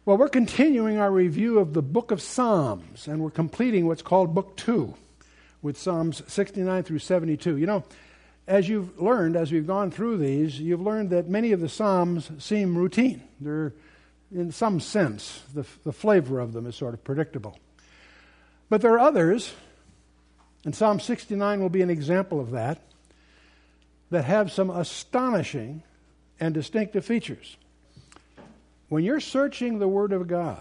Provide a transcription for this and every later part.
Well, we're continuing our review of the book of Psalms, and we're completing what's called Book 2 with Psalms 69 through 72. You know, as you've learned, as we've gone through these, you've learned that many of the Psalms seem routine. They're, in some sense, the flavor of them is sort of predictable. But there are others, and Psalm 69 will be an example of that have some astonishing and distinctive features. When you're searching the Word of God,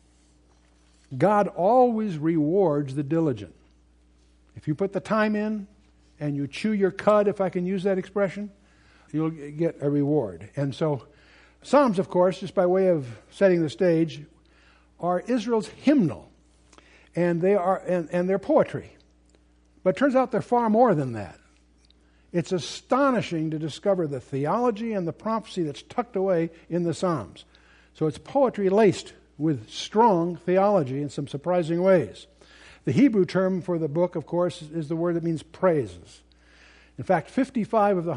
God always rewards the diligent. If you put the time in and you chew your cud, if I can use that expression, you'll get a reward. And so Psalms, of course, just by way of setting the stage, are Israel's hymnal, and they're poetry. But it turns out they're far more than that. It's astonishing to discover the theology and the prophecy that's tucked away in the Psalms. So it's poetry laced with strong theology in some surprising ways. The Hebrew term for the book, of course, is the word that means praises. In fact, 55 of the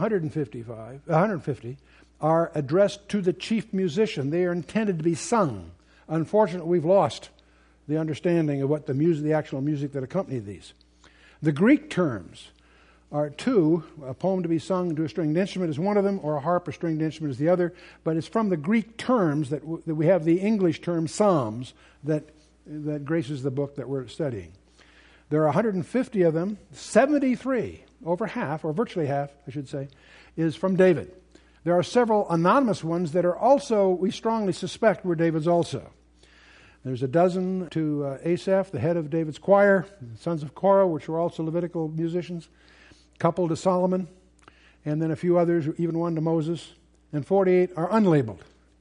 150 are addressed to the chief musician. They are intended to be sung. Unfortunately, we've lost the understanding of what the actual music that accompanied these. The Greek terms are two. A poem to be sung to a stringed instrument is one of them, or a harp or stringed instrument is the other. But it's from the Greek terms that we have the English term Psalms that graces the book that we're studying. There are 150 of them. 73, over half, or virtually half, I should say, is from David. There are several anonymous ones that are also, we strongly suspect, were David's also. There's a dozen to Asaph, the head of David's choir, the sons of Korah, which were also Levitical musicians, a couple to Solomon, and then a few others, even one to Moses, and 48 are unlabeled.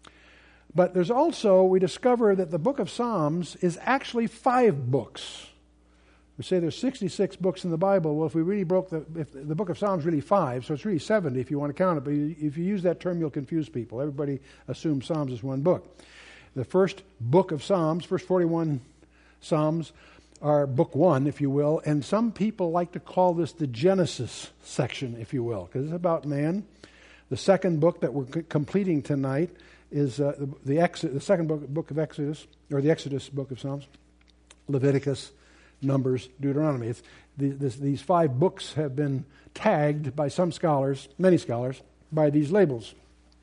But there's also, we discover that the book of Psalms is actually 5 books. We say there's 66 books in the Bible. Well, if the book of Psalms is really 5, so it's really 70 if you want to count it. But if you use that term, you'll confuse people. Everybody assumes Psalms is one book. The first book of Psalms, first 41 Psalms, are book 1, if you will. And some people like to call this the Genesis section, if you will, because it's about man. The second book that we're completing tonight is the second book of Exodus, or the Exodus book of Psalms, Leviticus, Numbers, Deuteronomy. These 5 books have been tagged by some scholars, many scholars, by these labels.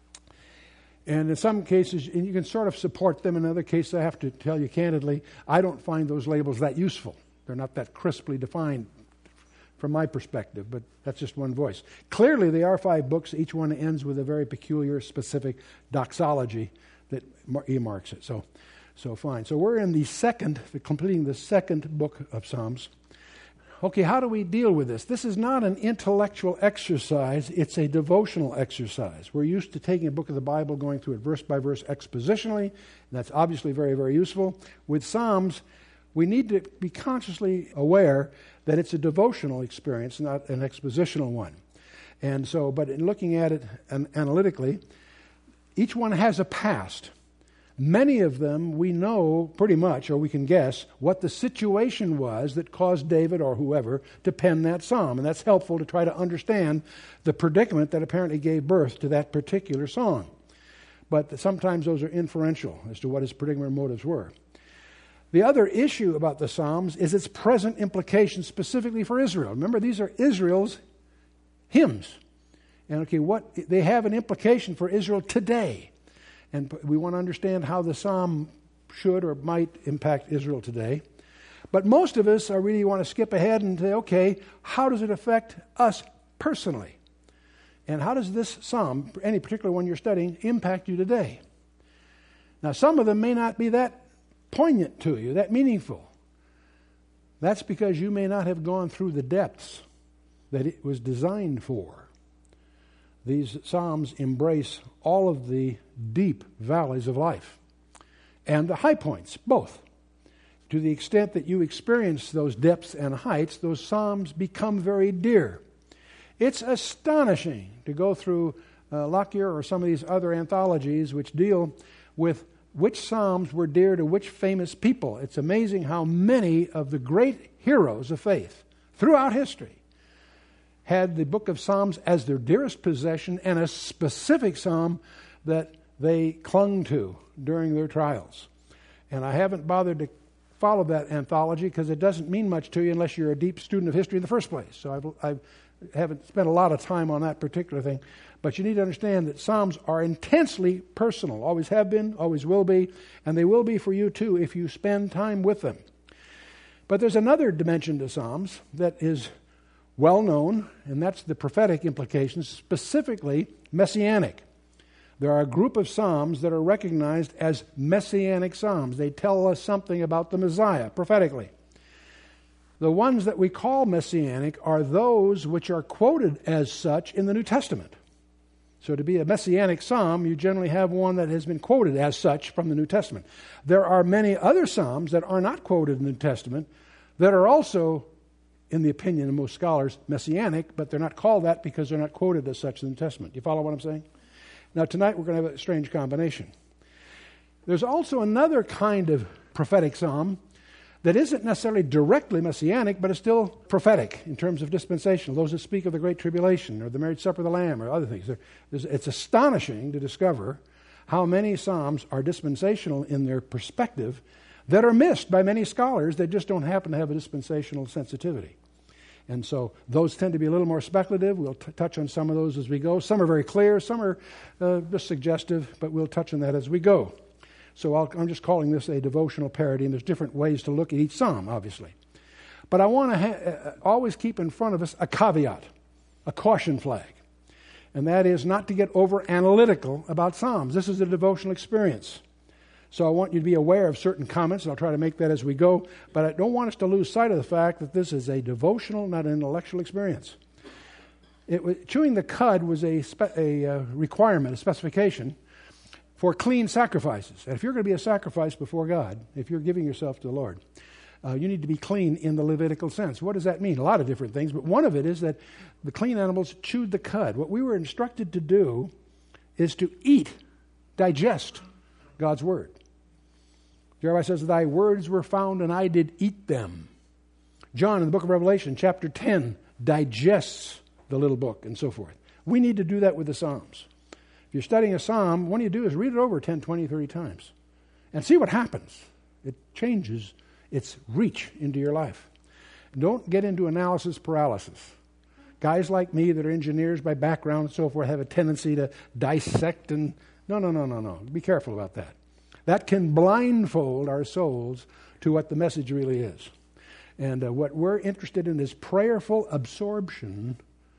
And in some cases, and you can sort of support them. In other cases, I have to tell you candidly, I don't find those labels that useful. They're not that crisply defined from my perspective, but that's just one voice. Clearly, they are 5 books. Each one ends with a very peculiar, specific doxology that earmarks it. So fine. So we're in completing the second book of Psalms. Okay, how do we deal with this? This is not an intellectual exercise. It's a devotional exercise. We're used to taking a book of the Bible, going through it verse by verse expositionally, and that's obviously very, very useful. With Psalms, we need to be consciously aware that it's a devotional experience, not an expositional one. And so, but in looking at it analytically, each one has a past. Many of them we know pretty much, or we can guess, what the situation was that caused David or whoever to pen that psalm. And that's helpful to try to understand the predicament that apparently gave birth to that particular song. But sometimes those are inferential as to what his predicament motives were. The other issue about the Psalms is its present implications specifically for Israel. Remember, these are Israel's hymns. And they have an implication for Israel today. And we want to understand how the psalm should or might impact Israel today. But most of us really want to skip ahead and say, okay, how does it affect us personally? And how does this psalm, any particular one you're studying, impact you today? Now, some of them may not be that poignant to you, that meaningful. That's because you may not have gone through the depths that it was designed for. These psalms embrace all of the deep valleys of life and the high points, both. To the extent that you experience those depths and heights, those psalms become very dear. It's astonishing to go through Lockyer or some of these other anthologies which deal with which psalms were dear to which famous people. It's amazing how many of the great heroes of faith throughout history had the book of Psalms as their dearest possession, and a specific psalm that they clung to during their trials. And I haven't bothered to follow that anthology because it doesn't mean much to you unless you're a deep student of history in the first place. So I haven't spent a lot of time on that particular thing. But you need to understand that Psalms are intensely personal, always have been, always will be, and they will be for you too if you spend time with them. But there's another dimension to Psalms that is well known, and that's the prophetic implications, specifically messianic. There are a group of Psalms that are recognized as messianic Psalms. They tell us something about the Messiah prophetically. The ones that we call messianic are those which are quoted as such in the New Testament. So to be a messianic psalm, you generally have one that has been quoted as such from the New Testament. There are many other psalms that are not quoted in the New Testament that are also, in the opinion of most scholars, messianic, but they're not called that because they're not quoted as such in the New Testament. You follow what I'm saying? Now tonight we're going to have a strange combination. There's also another kind of prophetic psalm that isn't necessarily directly messianic, but is still prophetic in terms of dispensational. Those that speak of the Great Tribulation or the marriage supper of the Lamb or other things. It's astonishing to discover how many psalms are dispensational in their perspective that are missed by many scholars that just don't happen to have a dispensational sensitivity. And so those tend to be a little more speculative. We'll touch on some of those as we go. Some are very clear, some are just suggestive, but we'll touch on that as we go. So I'm just calling this a devotional parody, and there's different ways to look at each psalm, obviously. But I want to always keep in front of us a caveat, a caution flag. And that is not to get over-analytical about psalms. This is a devotional experience. So I want you to be aware of certain comments, and I'll try to make that as we go. But I don't want us to lose sight of the fact that this is a devotional, not an intellectual experience. Chewing the cud was a requirement, a specification, for clean sacrifices. And if you're going to be a sacrifice before God, if you're giving yourself to the Lord, you need to be clean in the Levitical sense. What does that mean? A lot of different things, but one of it is that the clean animals chewed the cud. What we were instructed to do is to eat, digest God's Word. Jeremiah says, "Thy words were found, and I did eat them." John, in the book of Revelation, chapter 10, digests the little book, and so forth. We need to do that with the Psalms. If you're studying a psalm, what you do is read it over 10, 20, 30 times and see what happens. It changes its reach into your life. Don't get into analysis paralysis. Guys like me that are engineers by background and so forth have a tendency to dissect and... No. Be careful about that. That can blindfold our souls to what the message really is. And what we're interested in is prayerful absorption,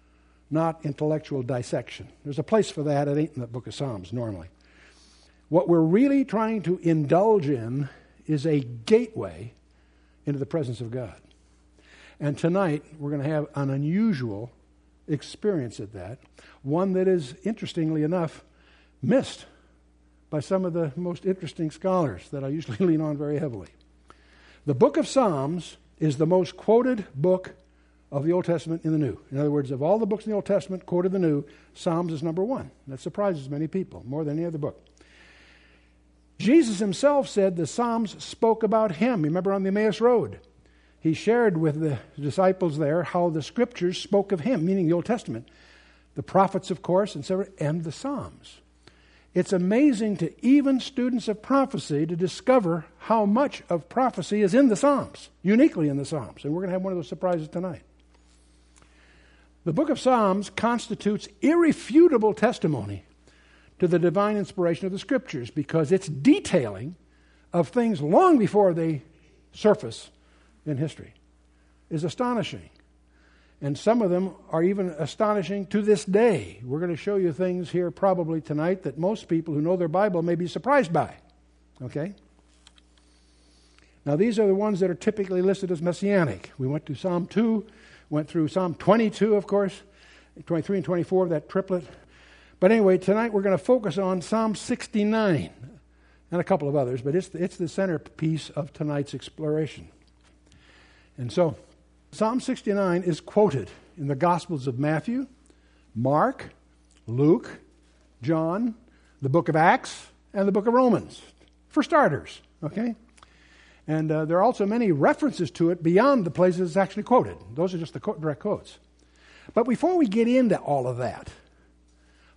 not intellectual dissection. There's a place for that. It ain't in the book of Psalms normally. What we're really trying to indulge in is a gateway into the presence of God. And tonight we're going to have an unusual experience at that, one that is, interestingly enough, missed by some of the most interesting scholars that I usually lean on very heavily. The book of Psalms is the most quoted book of the Old Testament in the New. In other words, of all the books in the Old Testament quoted in the New, Psalms is number one. That surprises many people, more than any other book. Jesus himself said the Psalms spoke about him. Remember on the Emmaus Road, he shared with the disciples there how the Scriptures spoke of him, meaning the Old Testament, the prophets, of course, and the Psalms. It's amazing to even students of prophecy to discover how much of prophecy is in the Psalms, uniquely in the Psalms. And we're going to have one of those surprises tonight. The book of Psalms constitutes irrefutable testimony to the divine inspiration of the Scriptures because it's detailing of things long before they surface in history is astonishing. And some of them are even astonishing to this day. We're going to show you things here probably tonight that most people who know their Bible may be surprised by. Okay? Now these are the ones that are typically listed as messianic. We went to Psalm 2, went through Psalm 22, of course, 23 and 24, that triplet. But anyway, tonight we're going to focus on Psalm 69 and a couple of others, but it's the centerpiece of tonight's exploration. And so, Psalm 69 is quoted in the Gospels of Matthew, Mark, Luke, John, the book of Acts, and the book of Romans, for starters, okay? And there are also many references to it beyond the places it's actually quoted. Those are just the direct quotes. But before we get into all of that,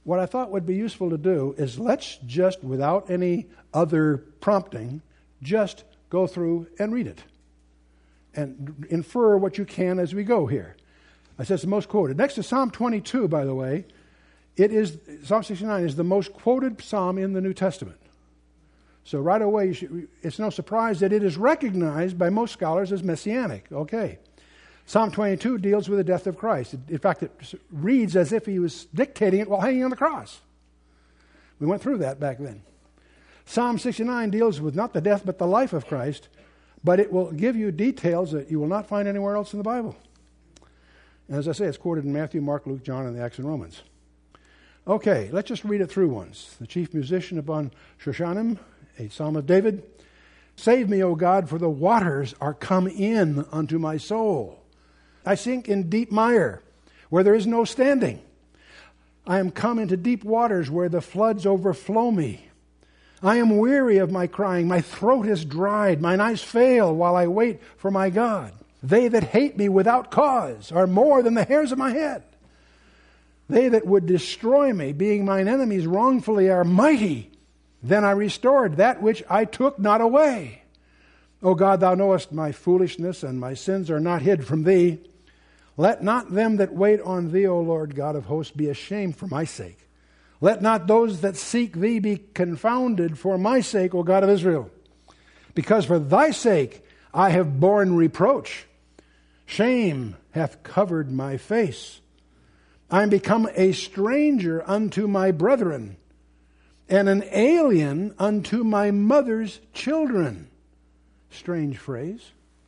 what I thought would be useful to do is let's just, without any other prompting, just go through and read it. And infer what you can as we go here. I said it's the most quoted. Next to Psalm 22, by the way, Psalm 69 is the most quoted psalm in the New Testament. So right away, it's no surprise that it is recognized by most scholars as messianic. Okay. Psalm 22 deals with the death of Christ. In fact, it reads as if he was dictating it while hanging on the cross. We went through that back then. Psalm 69 deals with not the death but the life of Christ, but it will give you details that you will not find anywhere else in the Bible. And as I say, it's quoted in Matthew, Mark, Luke, John, and the Acts and Romans. Okay, let's just read it through once. The chief musician upon Shoshanim, a psalm of David. Save me, O God, for the waters are come in unto my soul. I sink in deep mire, where there is no standing. I am come into deep waters, where the floods overflow me. I am weary of my crying. My throat is dried. Mine eyes fail while I wait for my God. They that hate me without cause are more than the hairs of my head. They that would destroy me, being mine enemies wrongfully, are mighty. Then I restored that which I took not away. O God, thou knowest my foolishness, and my sins are not hid from thee. Let not them that wait on thee, O Lord God of hosts, be ashamed for my sake. Let not those that seek thee be confounded for my sake, O God of Israel. Because for thy sake I have borne reproach. Shame hath covered my face. I am become a stranger unto my brethren, and an alien unto my mother's children. Strange phrase.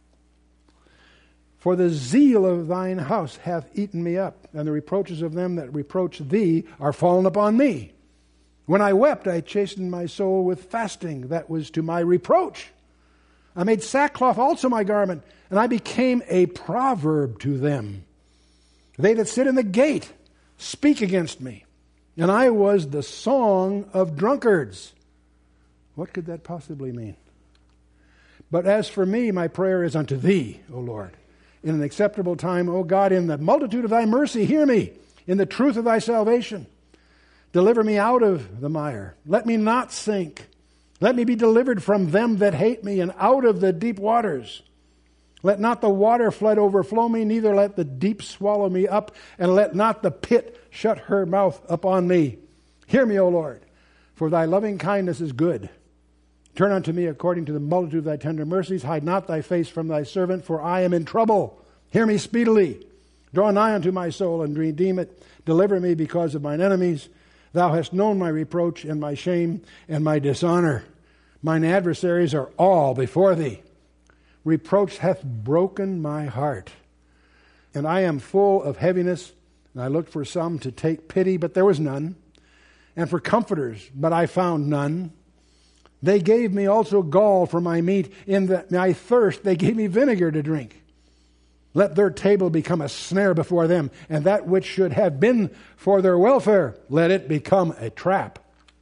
For the zeal of thine house hath eaten me up, and the reproaches of them that reproach thee are fallen upon me. When I wept, I chastened my soul with fasting. That was to my reproach. I made sackcloth also my garment, and I became a proverb to them. They that sit in the gate speak against me, and I was the song of drunkards. What could that possibly mean? But as for me, my prayer is unto thee, O Lord. In an acceptable time, O God, in the multitude of thy mercy, hear me. In the truth of thy salvation, deliver me out of the mire. Let me not sink. Let me be delivered from them that hate me, and out of the deep waters. Let not the water flood overflow me, neither let the deep swallow me up, and let not the pit shut her mouth upon me. Hear me, O Lord, for thy loving kindness is good. Turn unto me according to the multitude of thy tender mercies. Hide not thy face from thy servant, for I am in trouble. Hear me speedily. Draw nigh unto my soul and redeem it. Deliver me because of mine enemies. Thou hast known my reproach and my shame and my dishonor. Mine adversaries are all before thee. Reproach hath broken my heart. And I am full of heaviness. And I looked for some to take pity, but there was none. And for comforters, but I found none. They gave me also gall for my meat. In my thirst they gave me vinegar to drink. Let their table become a snare before them, and that which should have been for their welfare, let it become a trap.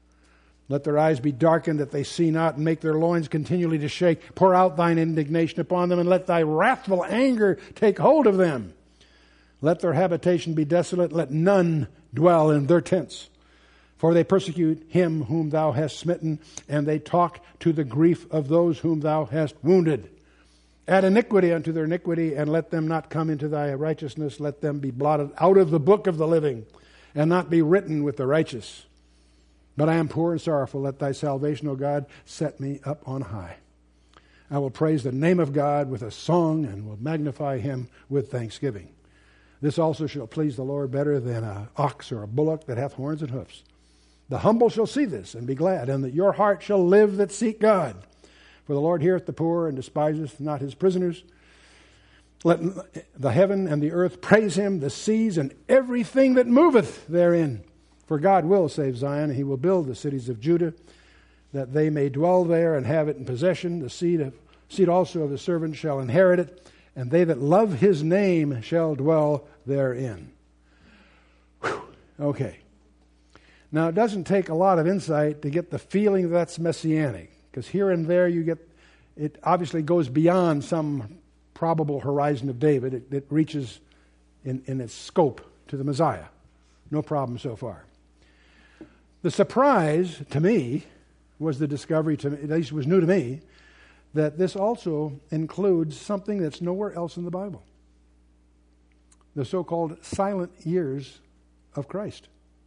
Let their eyes be darkened that they see not, and make their loins continually to shake. Pour out thine indignation upon them, and let thy wrathful anger take hold of them. Let their habitation be desolate, let none dwell in their tents. For they persecute him whom thou hast smitten, and they talk to the grief of those whom thou hast wounded. Add iniquity unto their iniquity, and let them not come into thy righteousness. Let them be blotted out of the book of the living, and not be written with the righteous. But I am poor and sorrowful. Let thy salvation, O God, set me up on high. I will praise the name of God with a song, and will magnify him with thanksgiving. This also shall please the Lord better than an ox or a bullock that hath horns and hoofs. The humble shall see this and be glad, and that your heart shall live that seek God. For the Lord heareth the poor and despiseth not his prisoners. Let the heaven and the earth praise him, the seas and everything that moveth therein. For God will save Zion, and he will build the cities of Judah, that they may dwell there and have it in possession. The seed also of the servant shall inherit it, and they that love his name shall dwell therein. Whew. Okay. Now, it doesn't take a lot of insight to get the feeling that's messianic, because here and there you get, it obviously goes beyond some probable horizon of David. It reaches in its scope to the Messiah. No problem so far. The surprise to me was the discovery, at least it was new to me, that this also includes something that's nowhere else in the Bible. The so-called silent years of Christ.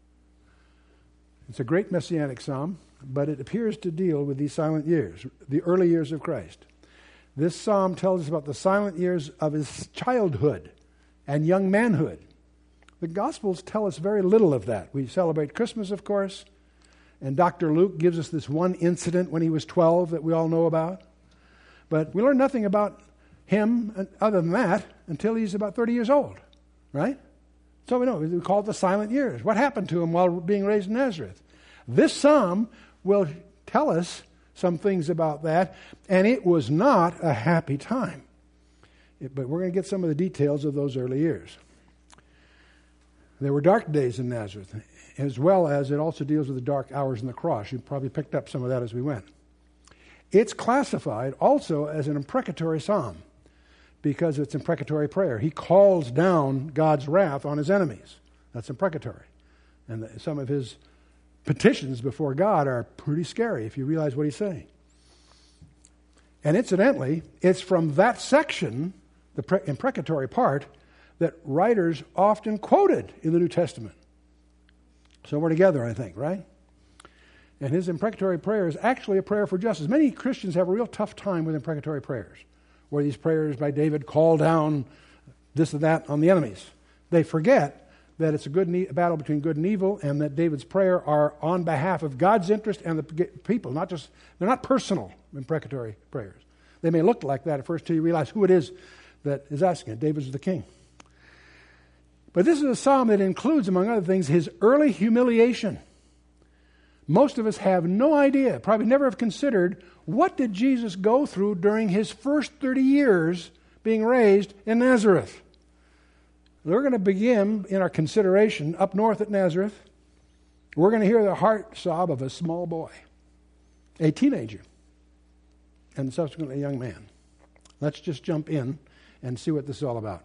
It's a great messianic psalm, but it appears to deal with these silent years, the early years of Christ. This psalm tells us about the silent years of his childhood and young manhood. The Gospels tell us very little of that. We celebrate Christmas, of course, and Dr. Luke gives us this one incident when he was 12 that we all know about. But we learn nothing about him other than that until he's about 30 years old, right? So we know, we call it the silent years. What happened to him while being raised in Nazareth? This psalm will tell us some things about that, and it was not a happy time. But we're going to get some of the details of those early years. There were dark days in Nazareth, as well as it also deals with the dark hours in the cross. You probably picked up some of that as we went. It's classified also as an imprecatory psalm because it's imprecatory prayer. He calls down God's wrath on his enemies. That's imprecatory. And some of his petitions before God are pretty scary if you realize what he's saying. And incidentally, it's from that section, the imprecatory part, that writers often quoted in the New Testament. So we're together, I think, right? And his imprecatory prayer is actually a prayer for justice. Many Christians have a real tough time with imprecatory prayers, where these prayers by David call down this and that on the enemies. They forget that it's a battle between good and evil, and that David's prayer are on behalf of God's interest and the people. They're not personal imprecatory prayers. They may look like that at first till you realize who it is that is asking it. David's the king. But this is a psalm that includes, among other things, his early humiliation. Most of us have no idea, probably never have considered, what did Jesus go through during his first 30 years being raised in Nazareth? We're going to begin in our consideration up north at Nazareth. We're going to hear the heart sob of a small boy, a teenager, and subsequently a young man. Let's just jump in and see what this is all about.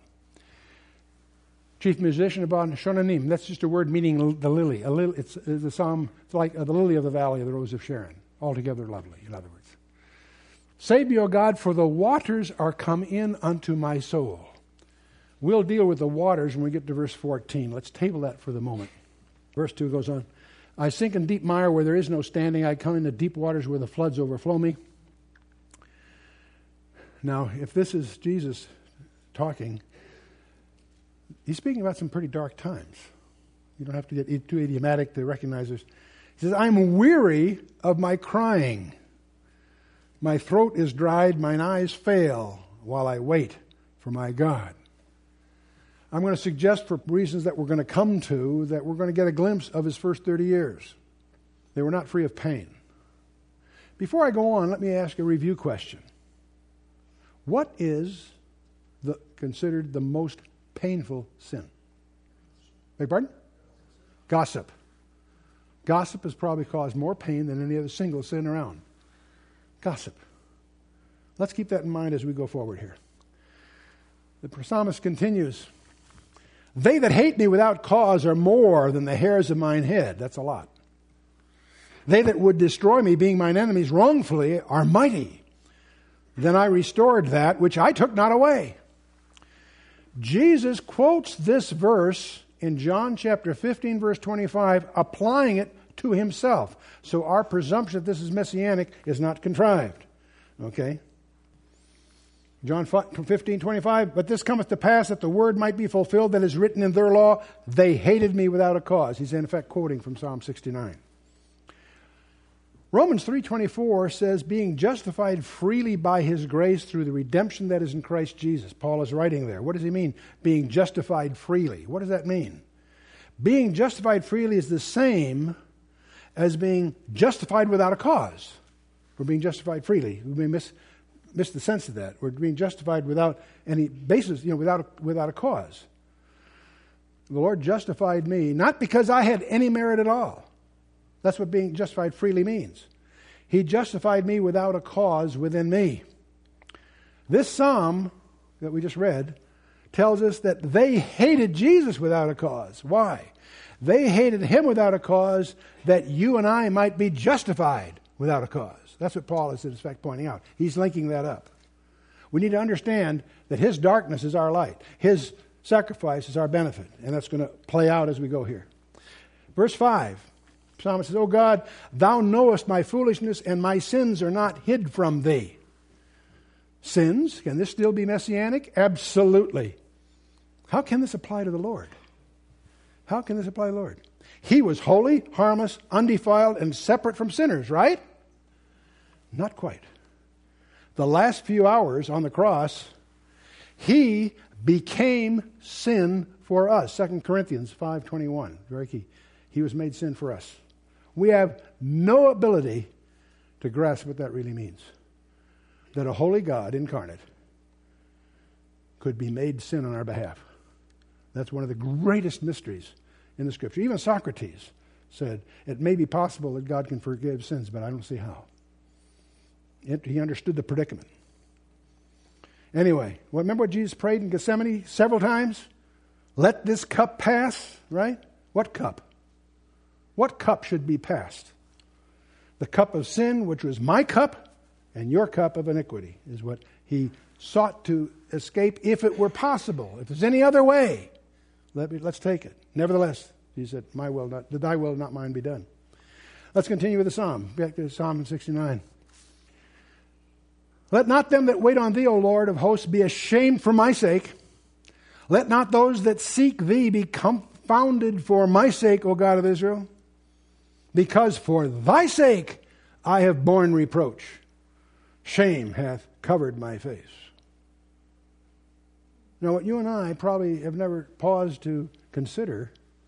Chief musician Abban Shonanim. That's just a word meaning the lily. It's the psalm. It's like the lily of the valley of the rose of Sharon. Altogether lovely, in other words. Save me, O God, for the waters are come in unto my soul. We'll deal with the waters when we get to verse 14. Let's table that for the moment. Verse 2 goes on. I sink in deep mire where there is no standing. I come into deep waters where the floods overflow me. Now, if this is Jesus talking, he's speaking about some pretty dark times. You don't have to get too idiomatic to recognize this. He says, I'm weary of my crying. My throat is dried, mine eyes fail while I wait for my God. I'm going to suggest, for reasons that we're going to come to, that we're going to get a glimpse of his first 30 years. They were not free of pain. Before I go on, let me ask a review question. What is considered the most painful sin? Beg pardon? Gossip. Gossip has probably caused more pain than any other single sin around. Gossip. Let's keep that in mind as we go forward here. The psalmist continues, they that hate me without cause are more than the hairs of mine head. That's a lot. They that would destroy me, being mine enemies wrongfully, are mighty. Then I restored that which I took not away. Jesus quotes this verse in John chapter 15, verse 25, applying it to himself. So our presumption that this is messianic is not contrived. Okay? John 15, 25, but this cometh to pass that the word might be fulfilled that is written in their law, they hated me without a cause. He's in effect quoting from Psalm 69. Romans 3:24 says, being justified freely by his grace through the redemption that is in Christ Jesus. Paul is writing there. What does he mean, being justified freely? What does that mean? Being justified freely is the same as being justified without a cause. We're being justified freely. We may miss the sense of that. We're being justified without any basis, without a cause. The Lord justified me, not because I had any merit at all. That's what being justified freely means. He justified me without a cause within me. This psalm that we just read tells us that they hated Jesus without a cause. Why? They hated him without a cause, that you and I might be justified without a cause. That's what Paul is in effect pointing out. He's linking that up. We need to understand that his darkness is our light. His sacrifice is our benefit. And that's going to play out as we go here. Verse 5, Psalmist says, O God, thou knowest my foolishness, and my sins are not hid from thee. Sins, can this still be messianic? Absolutely. How can this apply to the Lord? How can this apply to the Lord? He was holy, harmless, undefiled, and separate from sinners, right? Not quite. The last few hours on the cross, he became sin for us. 2 Corinthians 5:21, very key. He was made sin for us. We have no ability to grasp what that really means. That a holy God incarnate could be made sin on our behalf. That's one of the greatest mysteries in the Scripture. Even Socrates said, it may be possible that God can forgive sins, but I don't see how. He understood the predicament. Anyway, remember what Jesus prayed in Gethsemane several times? Let this cup pass, right? What cup? What cup should be passed? The cup of sin, which was my cup, and your cup of iniquity, is what he sought to escape if it were possible. If there's any other way, let's take it. Nevertheless, he said, thy will, not mine, be done. Let's continue with the psalm. Back to Psalm 69. Let not them that wait on thee, O Lord of hosts, be ashamed for my sake. Let not those that seek thee be confounded for my sake, O God of Israel. Because for thy sake I have borne reproach. Shame hath covered my face. Now, what you and I probably have never paused to consider,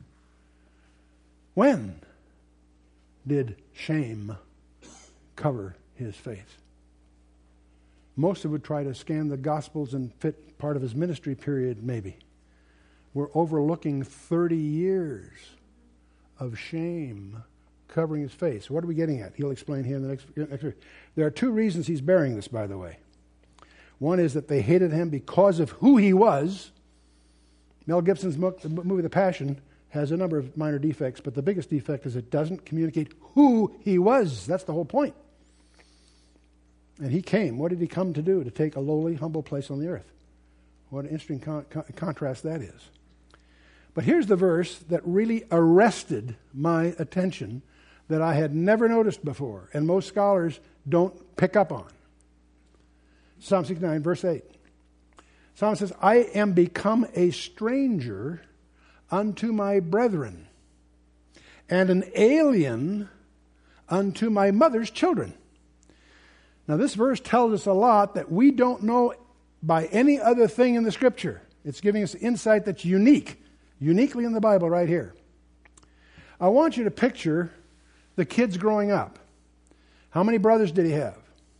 when did shame cover his face? Most would try to scan the Gospels and fit part of his ministry period, maybe. We're overlooking 30 years of shame covering his face. What are we getting at? He'll explain here in the next. There are two reasons he's bearing this, by the way. One is that they hated him because of who he was. Mel Gibson's movie The Passion has a number of minor defects, but the biggest defect is it doesn't communicate who he was. That's the whole point. And he came. What did he come to do? To take a lowly, humble place on the earth. What an interesting contrast that is. But here's the verse that really arrested my attention that I had never noticed before, and most scholars don't pick up on. Psalm 69, verse 8. Psalm says, I am become a stranger unto my brethren, and an alien unto my mother's children. Now, this verse tells us a lot that we don't know by any other thing in the Scripture. It's giving us insight that's uniquely in the Bible right here. I want you to picture the kids growing up. How many brothers did he have?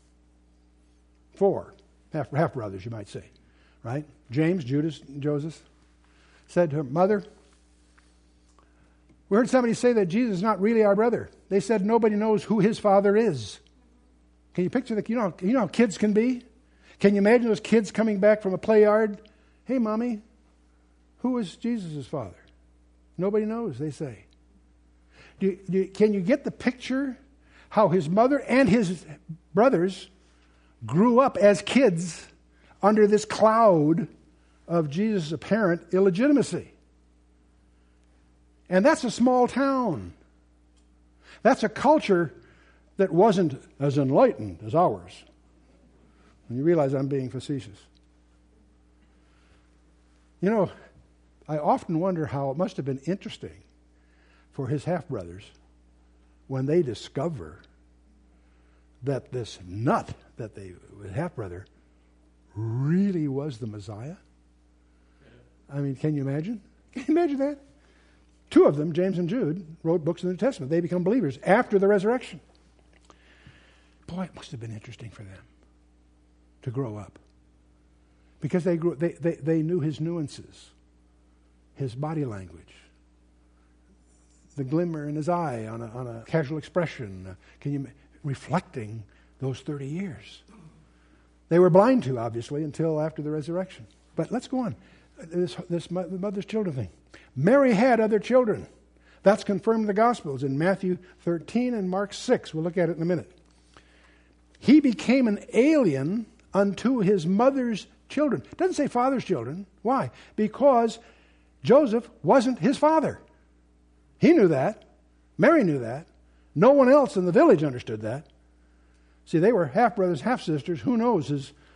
4. Half brothers, you might say. Right? James, Judas, and Joseph said to her mother, we heard somebody say that Jesus is not really our brother. They said nobody knows who his father is. Can you picture that? You know how kids can be? Can you imagine those kids coming back from a play yard? Hey, Mommy, who is Jesus' father? Nobody knows, they say. Can you get the picture how his mother and his brothers grew up as kids under this cloud of Jesus' apparent illegitimacy? And that's a small town. That's a culture that wasn't as enlightened as ours. And you realize I'm being facetious. You know, I often wonder how it must have been interesting for his half-brothers when they discover that this nut that they half-brother really was the Messiah. I mean, can you imagine? Can you imagine that? 2 of them, James and Jude, wrote books in the New Testament. They become believers after the resurrection. Boy, it must have been interesting for them to grow up. Because they knew his nuances, his body language, the glimmer in his eye on a casual expression, reflecting those 30 years. They were blind to, obviously, until after the resurrection. But let's go on. This mother's children thing. Mary had other children, That's confirmed in the Gospels in Matthew 13 and Mark 6. We'll look at it in a minute. He became an alien unto his mother's children. It doesn't say father's children. Why? Because Joseph wasn't his father. He knew that. Mary knew that. No one else in the village understood that. See, they were half-brothers, half-sisters. Who knows?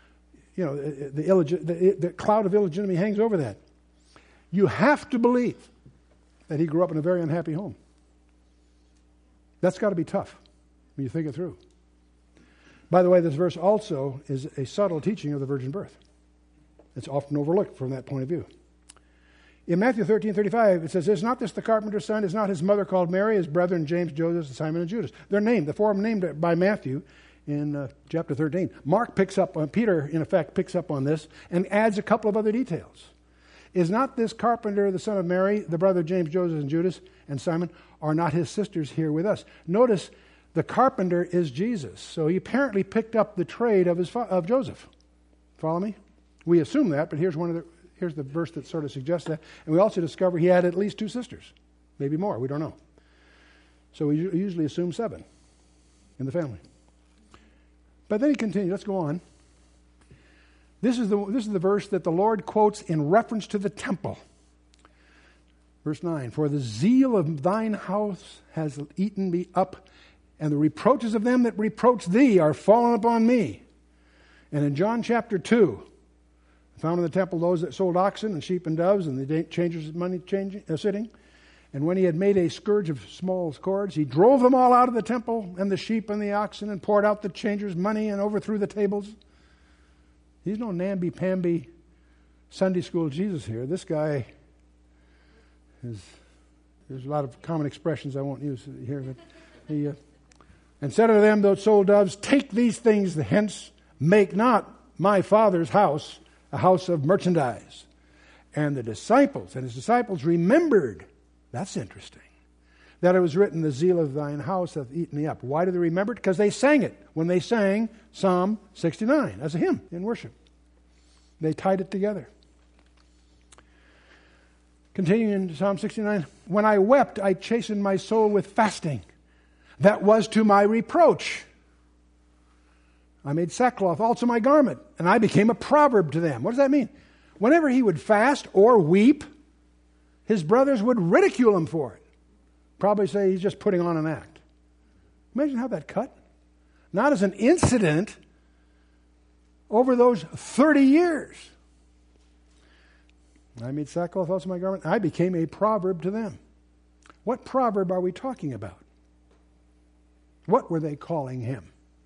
The cloud of illegitimacy hangs over that. You have to believe that he grew up in a very unhappy home. That's got to be tough when you think it through. By the way, this verse also is a subtle teaching of the virgin birth. It's often overlooked from that point of view. In Matthew 13:35, it says, "Is not this the carpenter's son? Is not his mother called Mary, his brethren James, Joseph, Simon, and Judas?" They're named. The four of them named by Matthew in chapter 13. Mark picks up on, Peter, in effect, picks up on this and adds a couple of other details. Is not this carpenter the son of Mary, the brother James, Joseph, and Judas, and Simon? Are not his sisters here with us? Notice the carpenter is Jesus. So he apparently picked up the trade of Joseph. Follow me? We assume that, but here's the verse that sort of suggests that. And we also discover he had at least 2 sisters. Maybe more. We don't know. So we usually assume 7 in the family. But then he continued. Let's go on. This is the verse that the Lord quotes in reference to the temple. Verse 9, "For the zeal of thine house has eaten me up, and the reproaches of them that reproach thee are fallen upon me." And in John chapter 2, found in the temple those that sold oxen and sheep and doves, and the changers of money sitting. And when he had made a scourge of small cords, he drove them all out of the temple, and the sheep and the oxen, and poured out the changers' money, and overthrew the tables. He's no namby-pamby Sunday school Jesus here. This guy there's a lot of common expressions I won't use here. But he, "And said unto them that sold doves, Take these things hence, make not my Father's house a house of merchandise." And his disciples remembered, that's interesting, that it was written, "The zeal of thine house hath eaten me up." Why do they remember it? Because they sang it when they sang Psalm 69 as a hymn in worship. They tied it together. Continuing in Psalm 69, "When I wept, I chastened my soul with fasting. That was to my reproach. I made sackcloth also my garment, and I became a proverb to them." What does that mean? Whenever he would fast or weep, his brothers would ridicule him for it. Probably say he's just putting on an act. Imagine how that cut. Not as an incident over those 30 years. "I made sackcloth also my garment. I became a proverb to them." What proverb are we talking about? What were they calling him?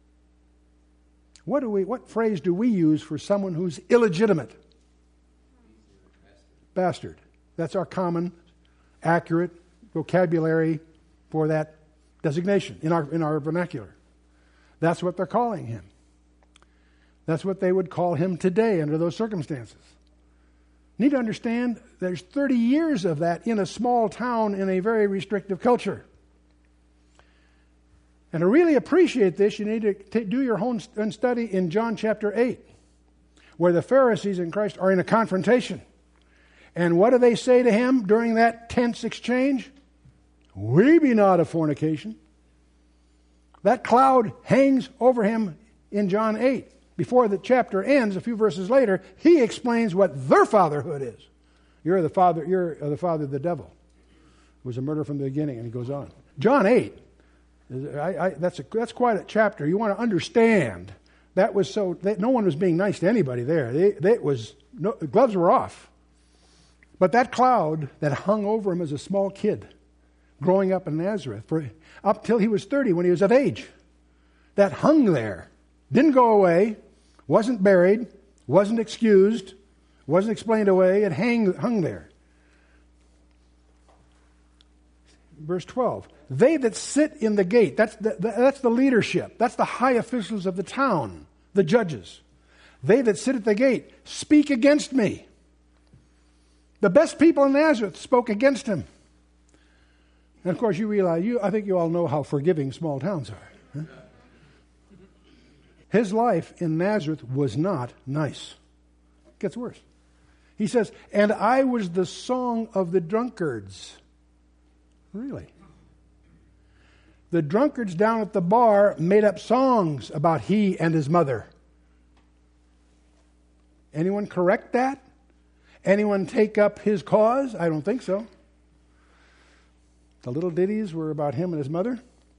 What phrase do we use for someone who's illegitimate? Bastard. That's our common, accurate vocabulary for that designation in our vernacular. That's what they're calling him. That's what they would call him today under those circumstances. You need to understand there's 30 years of that in a small town in a very restrictive culture. And to really appreciate this, you need to do your own study in John chapter 8, where the Pharisees and Christ are in a confrontation. And what do they say to him during that tense exchange? "We be not of fornication." That cloud hangs over him in John 8. Before the chapter ends, a few verses later, he explains what their fatherhood is. You're the father of the devil. It was a murder from the beginning, and he goes on. John 8, that's quite a chapter. You want to understand that was no one was being nice to anybody there. Gloves were off. But that cloud that hung over him as a small kid, growing up in Nazareth, up till he was 30 when he was of age, that hung there, didn't go away, wasn't buried, wasn't excused, wasn't explained away, it hung there. Verse 12, "They that sit in the gate," that's the leadership, that's the high officials of the town, the judges. "They that sit at the gate speak against me." The best people in Nazareth spoke against him. And of course you realize, I think you all know how forgiving small towns are. Huh? His life in Nazareth was not nice. It gets worse. He says, "And I was the song of the drunkards." Really? The drunkards down at the bar made up songs about he and his mother. Anyone correct that? Anyone take up his cause? I don't think so. The little ditties were about him and his mother.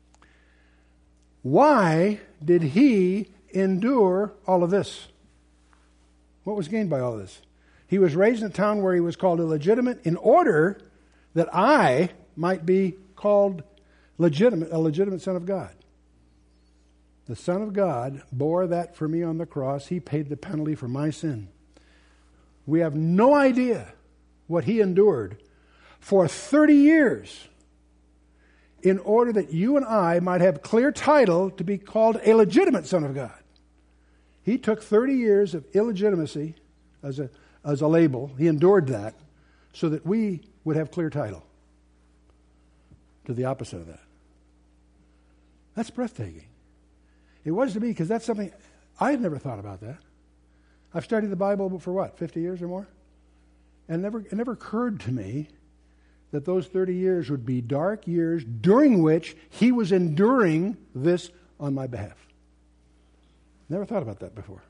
Why did he endure all of this? What was gained by all of this? He was raised in a town where he was called illegitimate in order that I might be called a legitimate son of God. The Son of God bore that for me on the cross. He paid the penalty for my sin. We have no idea what he endured for 30 years in order that you and I might have clear title to be called a legitimate son of God. He took 30 years of illegitimacy as a label. He endured that so that we would have clear title to the opposite of that. That's breathtaking. It was to me because that's something I had never thought about that. I've studied the Bible for what, 50 years or more? And it never occurred to me that those 30 years would be dark years during which he was enduring this on my behalf. Never thought about that before.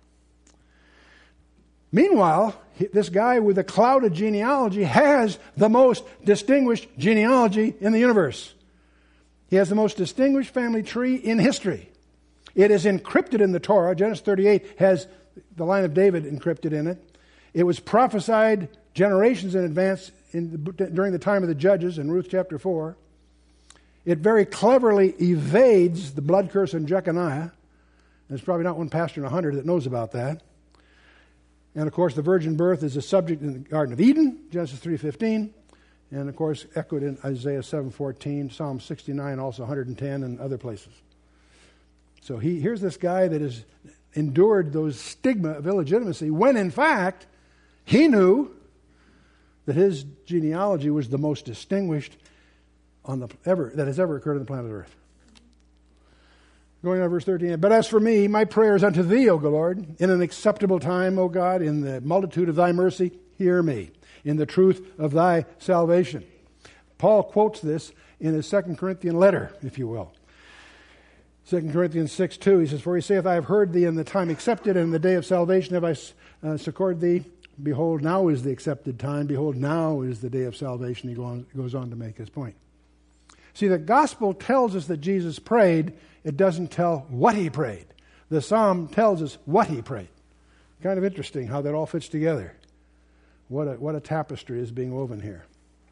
Meanwhile, this guy with a clouded genealogy has the most distinguished genealogy in the universe. He has the most distinguished family tree in history. It is encrypted in the Torah. Genesis 38 has the line of David encrypted in it. It was prophesied generations in advance during the time of the judges in Ruth chapter 4. It very cleverly evades the blood curse in Jeconiah. There's probably not one pastor in 100 that knows about that. And of course, the virgin birth is a subject in the Garden of Eden, Genesis 3:15, and of course echoed in Isaiah 7:14, Psalm 69, also 110, and other places. So here's this guy that has endured those stigma of illegitimacy when in fact he knew that his genealogy was the most distinguished that has ever occurred on the planet Earth. Going on to verse 13. But as for me, my prayer is unto thee, O Lord, in an acceptable time, O God, in the multitude of thy mercy, hear me, in the truth of thy salvation. Paul quotes this in his 2 Corinthian letter, if you will. 2 Corinthians 6:2, he says, For he saith, I have heard thee in the time accepted, and in the day of salvation have I succored thee. Behold, now is the accepted time. Behold, now is the day of salvation. He goes on to make his point. See, the gospel tells us that Jesus prayed. It doesn't tell what he prayed. The psalm tells us what he prayed. Kind of interesting how that all fits together. What a tapestry is being woven here.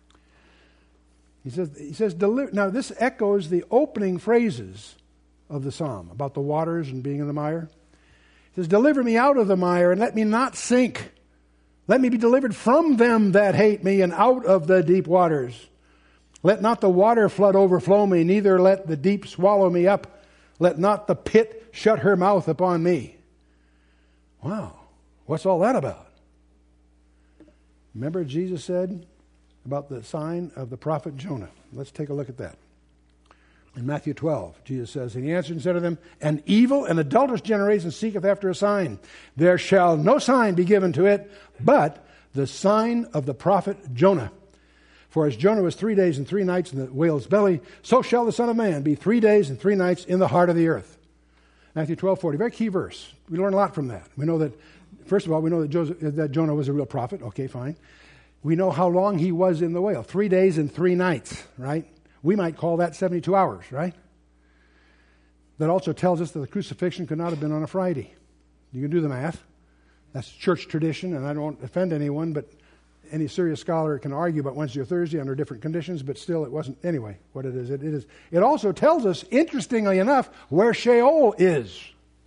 He says, now this echoes the opening phrases of the psalm about the waters and being in the mire. He says, deliver me out of the mire and let me not sink. Let me be delivered from them that hate me and out of the deep waters. Let not the water flood overflow me, neither let the deep swallow me up. Let not the pit shut her mouth upon me. Wow, what's all that about? Remember Jesus said about the sign of the prophet Jonah. Let's take a look at that. In Matthew 12, Jesus says, and he answered and said to them, an evil and adulterous generation seeketh after a sign. There shall no sign be given to it, but the sign of the prophet Jonah. For as Jonah was 3 days and 3 nights in the whale's belly, so shall the Son of Man be 3 days and 3 nights in the heart of the earth. Matthew 12:40, very key verse. We learn a lot from that. We know that, first of all, we know that Jonah was a real prophet. Okay, fine. We know how long he was in the whale. 3 days and 3 nights, right? We might call that 72 hours, right? That also tells us that the crucifixion could not have been on a Friday. You can do the math. That's church tradition, and I don't offend anyone, but any serious scholar can argue about Wednesday or Thursday under different conditions, but still it wasn't. Anyway, what it is, it is. It also tells us, interestingly enough, where Sheol is.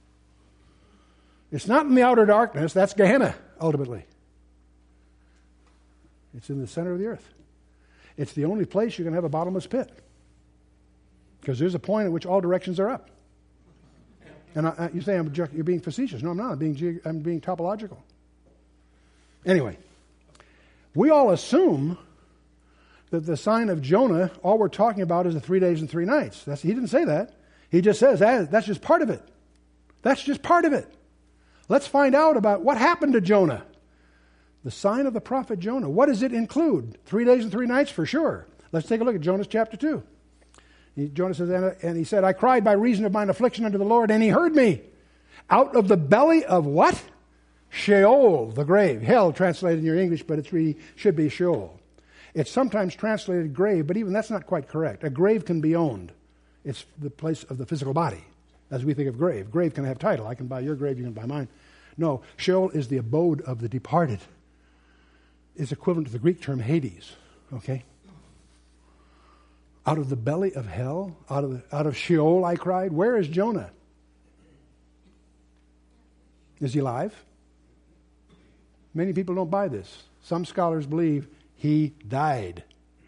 It's not in the outer darkness. That's Gehenna, ultimately. It's in the center of the earth. It's the only place you can have a bottomless pit. Because there's a point at which all directions are up. And you say, you're being facetious. No, I'm not. I'm being topological. Anyway, we all assume that the sign of Jonah, all we're talking about is the 3 days and 3 nights. He didn't say that. He just says that's just part of it. That's just part of it. Let's find out about what happened to Jonah. The sign of the prophet Jonah. What does it include? 3 days and 3 nights for sure. Let's take a look at Jonas chapter 2. Jonah says, and he said, I cried by reason of mine affliction unto the Lord, and he heard me. Out of the belly of what? Sheol, the grave. Hell translated in your English, but it really should be Sheol. It's sometimes translated grave, but even that's not quite correct. A grave can be owned. It's the place of the physical body, as we think of grave. Grave can have title. I can buy your grave, you can buy mine. No, Sheol is the abode of the departed. It's equivalent to the Greek term Hades, okay? Out of the belly of hell, out of Sheol I cried. Where is Jonah? Is he alive? Many people don't buy this. Some scholars believe he died.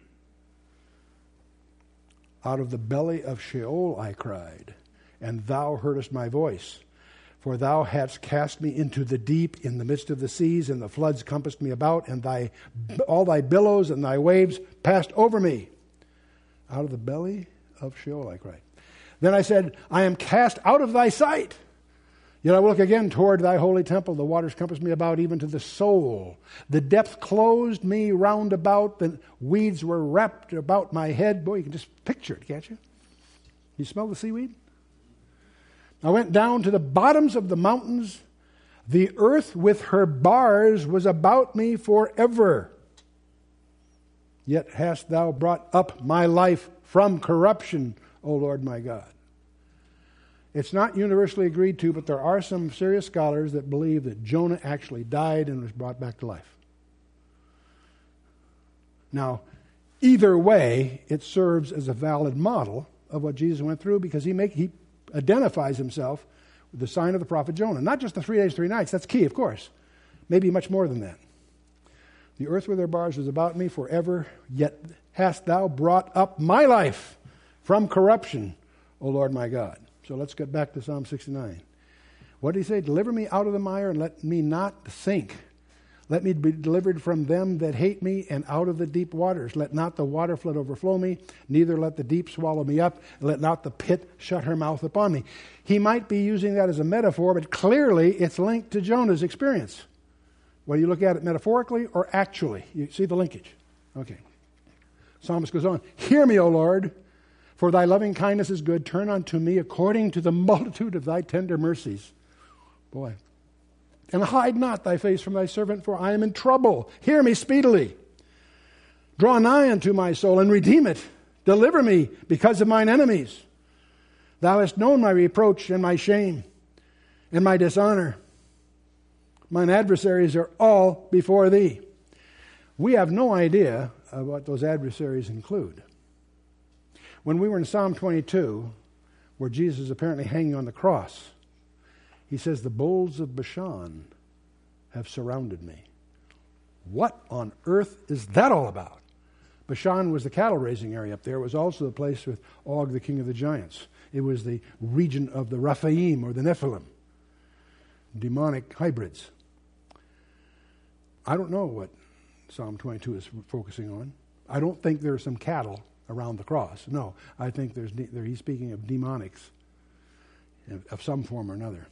Out of the belly of Sheol I cried, and thou heardest my voice. For thou hadst cast me into the deep in the midst of the seas, and the floods compassed me about, and all thy billows and thy waves passed over me. Out of the belly of Sheol I cried. Then I said, I am cast out of thy sight. Yet I will look again toward thy holy temple. The waters compassed me about, even to the soul. The depth closed me round about. The weeds were wrapped about my head. Boy, you can just picture it, can't you? You smell the seaweed? I went down to the bottoms of the mountains. The earth with her bars was about me forever. Yet hast thou brought up my life from corruption, O Lord my God. It's not universally agreed to, but there are some serious scholars that believe that Jonah actually died and was brought back to life. Now, either way, it serves as a valid model of what Jesus went through, because he identifies himself with the sign of the prophet Jonah. Not just the 3 days, 3 nights. That's key, of course. Maybe much more than that. The earth with her bars was about me forever, yet hast thou brought up my life from corruption, O Lord my God. So let's get back to Psalm 69. What did he say? Deliver me out of the mire and let me not sink. Let me be delivered from them that hate me and out of the deep waters. Let not the water flood overflow me, neither let the deep swallow me up. Let not the pit shut her mouth upon me. He might be using that as a metaphor, but clearly it's linked to Jonah's experience. Whether you look at it metaphorically or actually. You see the linkage. Okay. Psalmist goes on, hear me, O Lord, for thy loving kindness is good. Turn unto me according to the multitude of thy tender mercies. Boy. And hide not thy face from thy servant, for I am in trouble. Hear me speedily. Draw nigh unto my soul and redeem it. Deliver me because of mine enemies. Thou hast known my reproach and my shame and my dishonor. Mine adversaries are all before thee. We have no idea of what those adversaries include. When we were in Psalm 22, where Jesus is apparently hanging on the cross, he says, the bulls of Bashan have surrounded me. What on earth is that all about? Bashan was the cattle raising area up there. It was also the place with Og, the king of the giants. It was the region of the Rephaim or the Nephilim, demonic hybrids. I don't know what Psalm 22 is focusing on. I don't think there's some cattle around the cross. No, I think he's speaking of demonics of some form or another.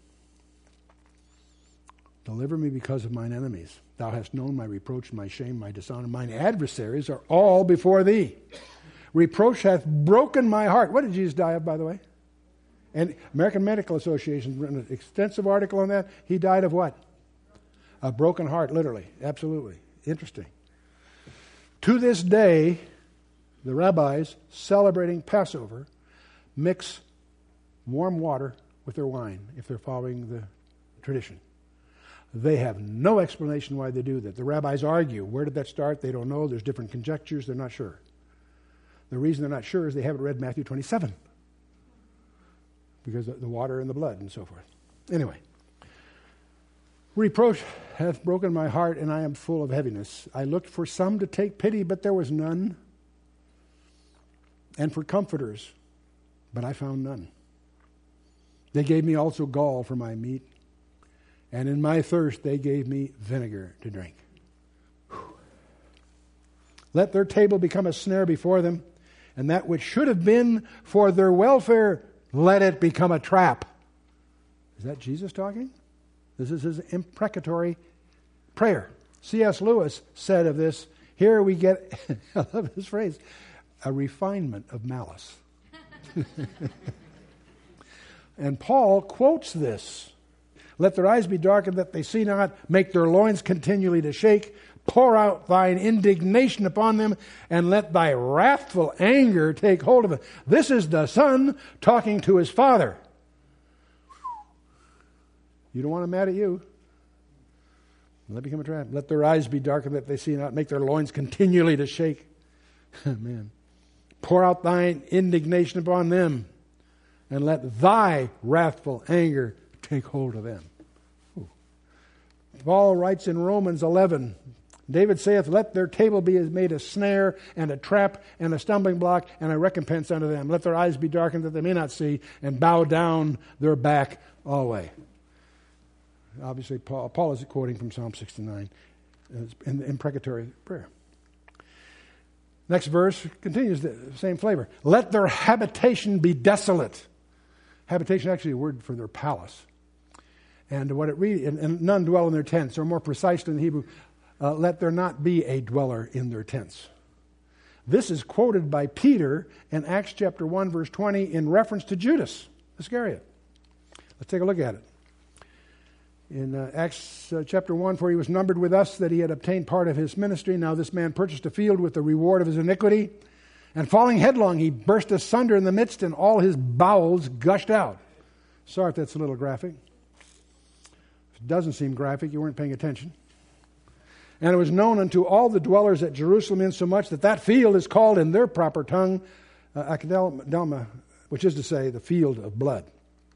Deliver me because of mine enemies. Thou hast known my reproach, my shame, my dishonor. Mine adversaries are all before thee. Reproach hath broken my heart. What did Jesus die of, by the way? And American Medical Association written an extensive article on that. He died of what? A broken heart, literally. Absolutely. Interesting. To this day, the rabbis celebrating Passover mix warm water with their wine if they're following the tradition. They have no explanation why they do that. The rabbis argue. Where did that start? They don't know. There's different conjectures. They're not sure. The reason they're not sure is they haven't read Matthew 27. Because of the water and the blood and so forth. Anyway. Reproach hath broken my heart, and I am full of heaviness. I looked for some to take pity, but there was none. And for comforters, but I found none. They gave me also gall for my meat, and in my thirst they gave me vinegar to drink. Whew. Let their table become a snare before them, and that which should have been for their welfare, let it become a trap. Is that Jesus talking? This is his imprecatory prayer. C.S. Lewis said of this, here we get, I love this phrase, a refinement of malice. And Paul quotes this. Let their eyes be darkened that they see not, make their loins continually to shake, pour out thine indignation upon them, and let thy wrathful anger take hold of them. This is the son talking to his father. You don't want him mad at you. Let me become a trap. Let their eyes be darkened that they see not, make their loins continually to shake. Man. Pour out thine indignation upon them, and let thy wrathful anger take hold of them. Ooh. Paul writes in Romans 11, David saith, let their table be made a snare and a trap and a stumbling block and a recompense unto them. Let their eyes be darkened that they may not see, and bow down their back always. Obviously, Paul is quoting from Psalm 69 in the imprecatory prayer. Next verse continues the same flavor. Let their habitation be desolate. Habitation is actually a word for their palace. And what it really, and none dwell in their tents, or more precisely in Hebrew, let there not be a dweller in their tents. This is quoted by Peter in Acts chapter 1, verse 20, in reference to Judas Iscariot. Let's take a look at it. In Acts chapter 1, for he was numbered with us that he had obtained part of his ministry. Now this man purchased a field with the reward of his iniquity. And falling headlong, he burst asunder in the midst, and all his bowels gushed out. Sorry if that's a little graphic. If it doesn't seem graphic, you weren't paying attention. And it was known unto all the dwellers at Jerusalem insomuch that field is called in their proper tongue, Akeldama, which is to say, the field of blood.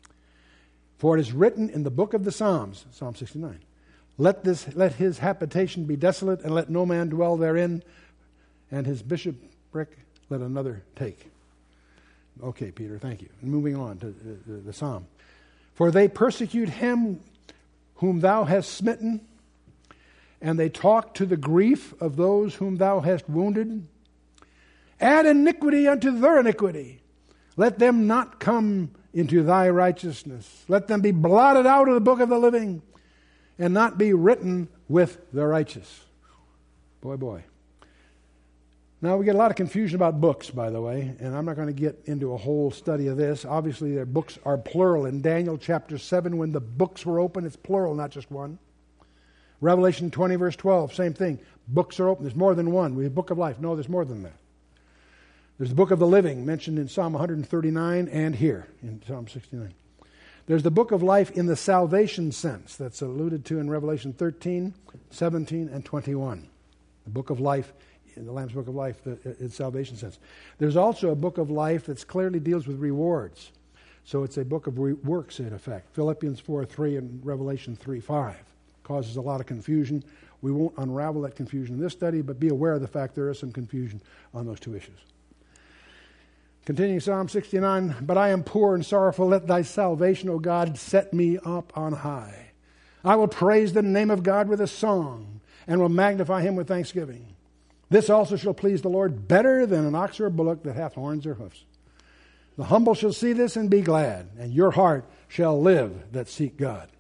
For it is written in the book of the Psalms, Psalm 69, let his habitation be desolate, and let no man dwell therein, and his bishopric let another take. Okay, Peter, thank you. And moving on to the Psalm. For they persecute him whom thou hast smitten, and they talk to the grief of those whom thou hast wounded. Add iniquity unto their iniquity. Let them not come into thy righteousness. Let them be blotted out of the book of the living, and not be written with the righteous. Boy. Now, we get a lot of confusion about books, by the way, and I'm not going to get into a whole study of this. Obviously, their books are plural. In Daniel chapter 7, when the books were open, it's plural, not just one. Revelation 20, verse 12, same thing. Books are open. There's more than one. We have book of life. No, there's more than that. There's the book of the living, mentioned in Psalm 139 and here in Psalm 69. There's the book of life in the salvation sense that's alluded to in Revelation 13, 17, and 21. The book of life, in the Lamb's book of life, in salvation sense. There's also a book of life that clearly deals with rewards. So it's a book of works, in effect. Philippians 4:3 and Revelation 3:5 causes a lot of confusion. We won't unravel that confusion in this study, but be aware of the fact there is some confusion on those two issues. Continuing Psalm 69, but I am poor and sorrowful. Let thy salvation, O God, set me up on high. I will praise the name of God with a song, and will magnify him with thanksgiving. This also shall please the Lord better than an ox or a bullock that hath horns or hoofs. The humble shall see this and be glad, and your heart shall live that seek God.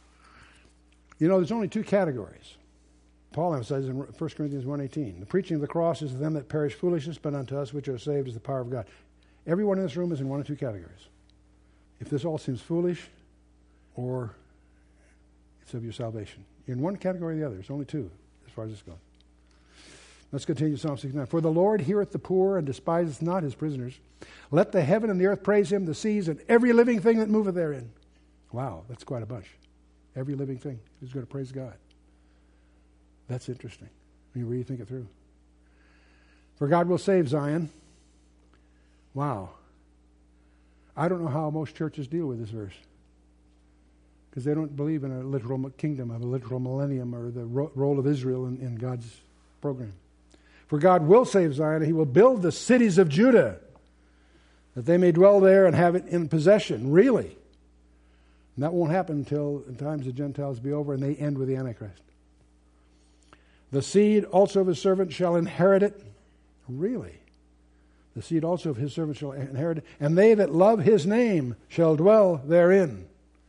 You know, there's only two categories. Paul emphasizes in 1 Corinthians 1:18. The preaching of the cross is to them that perish foolishness, but unto us which are saved is the power of God. Everyone in this room is in one of two categories. If this all seems foolish, or it's of your salvation. You're in one category or the other. There's only two as far as this goes. Let's continue Psalm 69. For the Lord heareth the poor and despiseth not his prisoners. Let the heaven and the earth praise him, the seas and every living thing that moveth therein. Wow, that's quite a bunch. Every living thing is going to praise God. That's interesting when you really think it through. For God will save Zion. Wow. I don't know how most churches deal with this verse, because they don't believe in a literal kingdom, a literal millennium, or the role of Israel in God's program. For God will save Zion, and he will build the cities of Judah, that they may dwell there and have it in possession. Really. And that won't happen until in times the Gentiles be over and they end with the Antichrist. The seed also of his servant shall inherit it. Really. The seed also of his servant shall inherit it, and they that love his name shall dwell therein.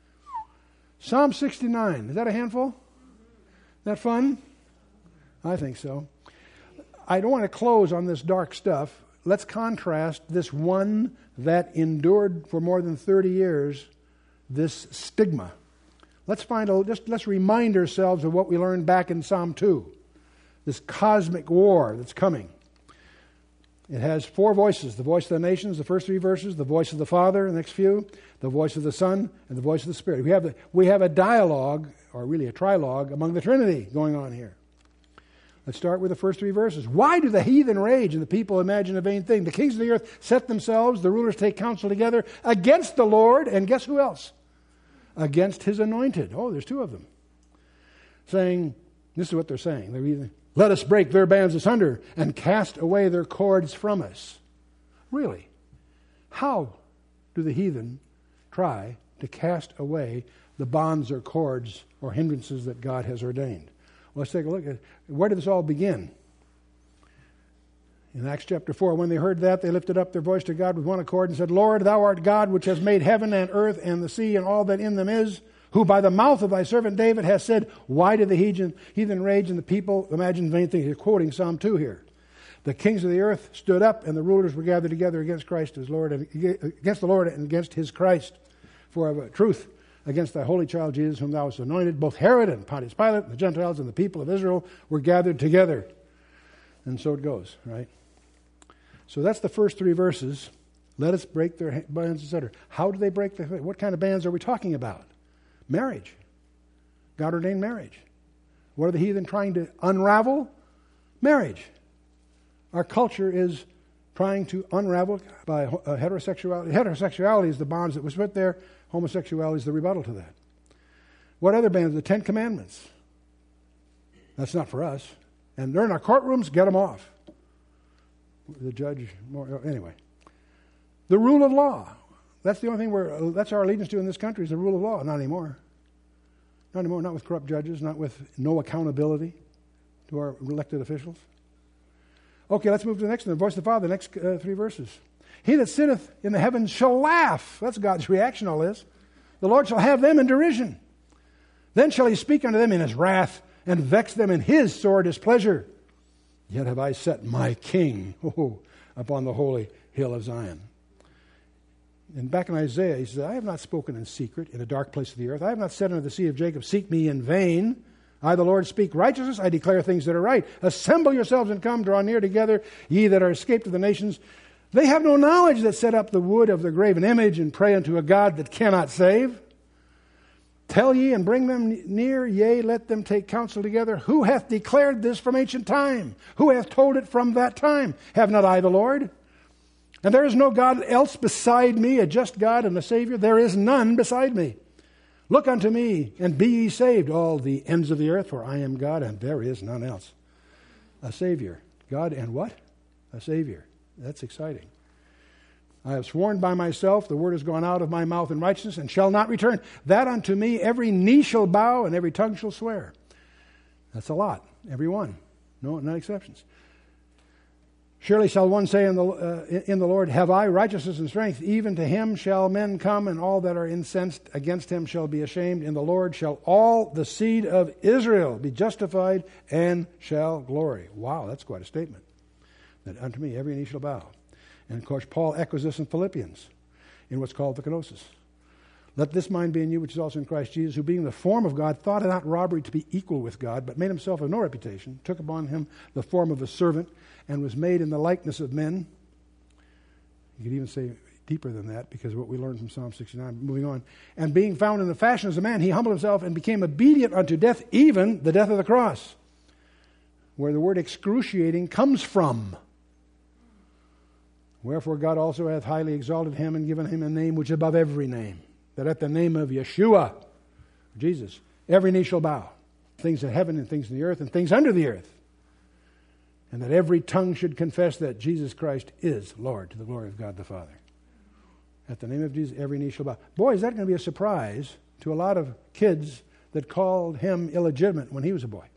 Psalm 69. Is that a handful? Is that fun? I think so. I don't want to close on this dark stuff let's contrast this one that endured for more than 30 years, this stigma. Let's remind ourselves of what we learned back in Psalm 2, this cosmic war that's coming. It has four voices: the voice of the nations, the first three verses; the voice of the Father, the next few; the voice of the Son, and the voice of the Spirit. We have a dialogue, or really a trilogue, among the Trinity going on here. Let's start with the first three verses. Why do the heathen rage and the people imagine a vain thing? The kings of the earth set themselves, the rulers take counsel together against the Lord, and guess who else? Against his anointed. Oh, there's two of them. Saying, this is what they're saying. Let us break their bands asunder and cast away their cords from us. Really? How do the heathen try to cast away the bonds or cords or hindrances that God has ordained? Well, let's take a look at where did this all begin? In Acts chapter 4, when they heard that, they lifted up their voice to God with one accord and said, Lord, thou art God, which has made heaven and earth and the sea and all that in them is, who by the mouth of thy servant David has said, why did the heathen rage and the people imagine vain things? He's quoting Psalm 2 here. The kings of the earth stood up, and the rulers were gathered together against Christ as Lord, against the Lord and against his Christ. For of a truth, against thy holy child Jesus, whom thou hast anointed, both Herod and Pontius Pilate, and the Gentiles and the people of Israel were gathered together. And so it goes, right? So that's the first three verses. Let us break their bands, etc. How do they break what kind of bands are we talking about? Marriage. God ordained marriage. What are the heathen trying to unravel? Marriage. Our culture is trying to unravel by heterosexuality. Heterosexuality is the bonds that was put there. Homosexuality is the rebuttal to that. What other bands? The Ten Commandments. That's not for us. And they're in our courtrooms, get them off. The judge, anyway. The rule of law. That's the only thing that's our allegiance to in this country is the rule of law. Not anymore. Not anymore. Not with corrupt judges. Not with no accountability to our elected officials. Okay, let's move to the next one. The voice of the Father, the next three verses. He that sitteth in the heavens shall laugh. That's God's reaction, all this. The Lord shall have them in derision. Then shall he speak unto them in his wrath, and vex them in his sore displeasure. Yet have I set my king upon the holy hill of Zion. And back in Isaiah, he says, I have not spoken in secret in a dark place of the earth. I have not said unto the seed of Jacob, seek me in vain. I, the Lord, speak righteousness. I declare things that are right. Assemble yourselves and come, draw near together, ye that are escaped of the nations. They have no knowledge that set up the wood of the graven image and pray unto a God that cannot save. Tell ye and bring them near, yea, let them take counsel together. Who hath declared this from ancient time? Who hath told it from that time? Have not I the Lord? And there is no God else beside me, a just God and a Savior. There is none beside me. Look unto me, and be ye saved, all the ends of the earth, for I am God, and there is none else. A Savior. God and what? A Savior. That's exciting. I have sworn by myself, the word has gone out of my mouth in righteousness, and shall not return. That unto me every knee shall bow, and every tongue shall swear. That's a lot. Every one. No exceptions. Surely shall one say in the Lord, have I righteousness and strength? Even to him shall men come, and all that are incensed against him shall be ashamed. In the Lord shall all the seed of Israel be justified and shall glory. Wow, that's quite a statement. That unto me every knee shall bow. And of course, Paul echoes this in Philippians, in what's called the kenosis. Let this mind be in you, which is also in Christ Jesus, who being in the form of God, thought it not robbery to be equal with God, but made himself of no reputation, took upon him the form of a servant, and was made in the likeness of men. You could even say deeper than that, because of what we learned from Psalm 69. Moving on. And being found in the fashion as a man, he humbled himself and became obedient unto death, even the death of the cross. Where the word excruciating comes from. Wherefore God also hath highly exalted him and given him a name which is above every name, that at the name of Yeshua, Jesus, every knee shall bow, things in heaven and things in the earth and things under the earth, and that every tongue should confess that Jesus Christ is Lord, to the glory of God the Father. At the name of Jesus, every knee shall bow. Boy, is that going to be a surprise to a lot of kids that called him illegitimate when he was a boy.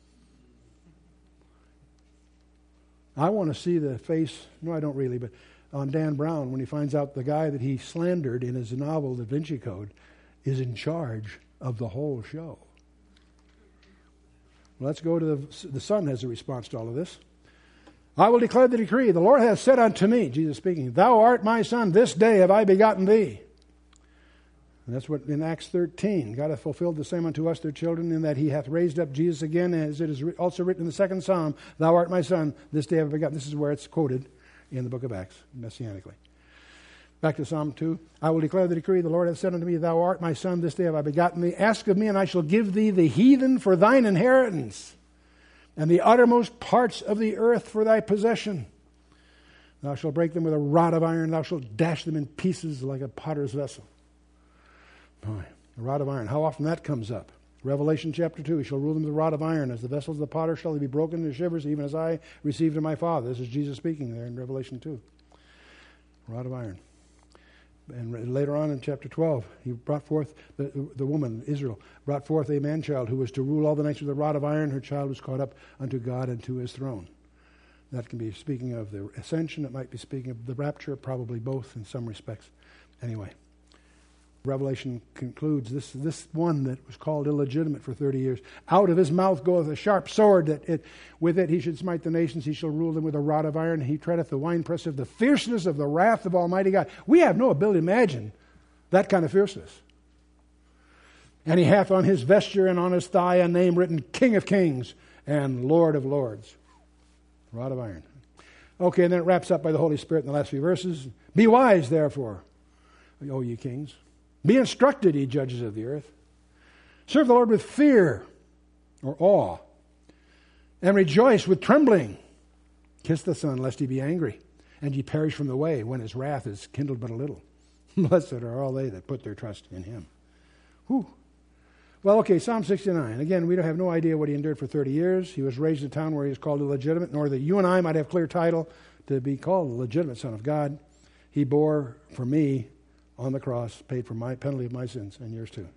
I want to see the face, no, I don't really, but on Dan Brown when he finds out the guy that he slandered in his novel, Da Vinci Code, is in charge of the whole show. Let's go to the Son has a response to all of this. I will declare the decree. The Lord hath said unto me, Jesus speaking, Thou art my Son, this day have I begotten thee. And that's what in Acts 13, God hath fulfilled the same unto us, their children, in that he hath raised up Jesus again, as it is also written in the second Psalm, Thou art my Son, this day have I begotten. This is where it's quoted in the book of Acts, messianically. Back to Psalm 2. I will declare the decree. The Lord hath said unto me, Thou art my Son, this day have I begotten thee. Ask of me, and I shall give thee the heathen for thine inheritance, and the uttermost parts of the earth for thy possession. Thou shalt break them with a rod of iron. Thou shalt dash them in pieces like a potter's vessel. Boy, a rod of iron. How often that comes up. Revelation chapter 2, he shall rule them with a rod of iron. As the vessels of the potter shall they be broken into shivers, even as I received of my Father. This is Jesus speaking there in Revelation 2. Rod of iron. And later on in chapter 12, he brought forth the woman, Israel, brought forth a man-child who was to rule all the nations with a rod of iron. Her child was caught up unto God and to his throne. That can be speaking of the ascension. It might be speaking of the rapture, probably both in some respects. Anyway, Revelation concludes, this one that was called illegitimate for 30 years, out of his mouth goeth a sharp sword, that with it he should smite the nations, he shall rule them with a rod of iron, he treadeth the winepress of the fierceness of the wrath of Almighty God. We have no ability to imagine that kind of fierceness. And he hath on his vesture and on his thigh a name written, King of Kings and Lord of Lords. Rod of iron. Okay, and then it wraps up by the Holy Spirit in the last few verses. Be wise, therefore, O ye kings. Be instructed, ye judges of the earth. Serve the Lord with fear or awe, and rejoice with trembling. Kiss the Son, lest he be angry, and ye perish from the way, when his wrath is kindled but a little. Blessed are all they that put their trust in him. Whew. Well, okay, Psalm 69. Again, we don't have no idea what he endured for 30 years. He was raised in a town where he was called illegitimate, nor that you and I might have clear title to be called a legitimate son of God. He bore for me on the cross, paid for my penalty of my sins, and yours too.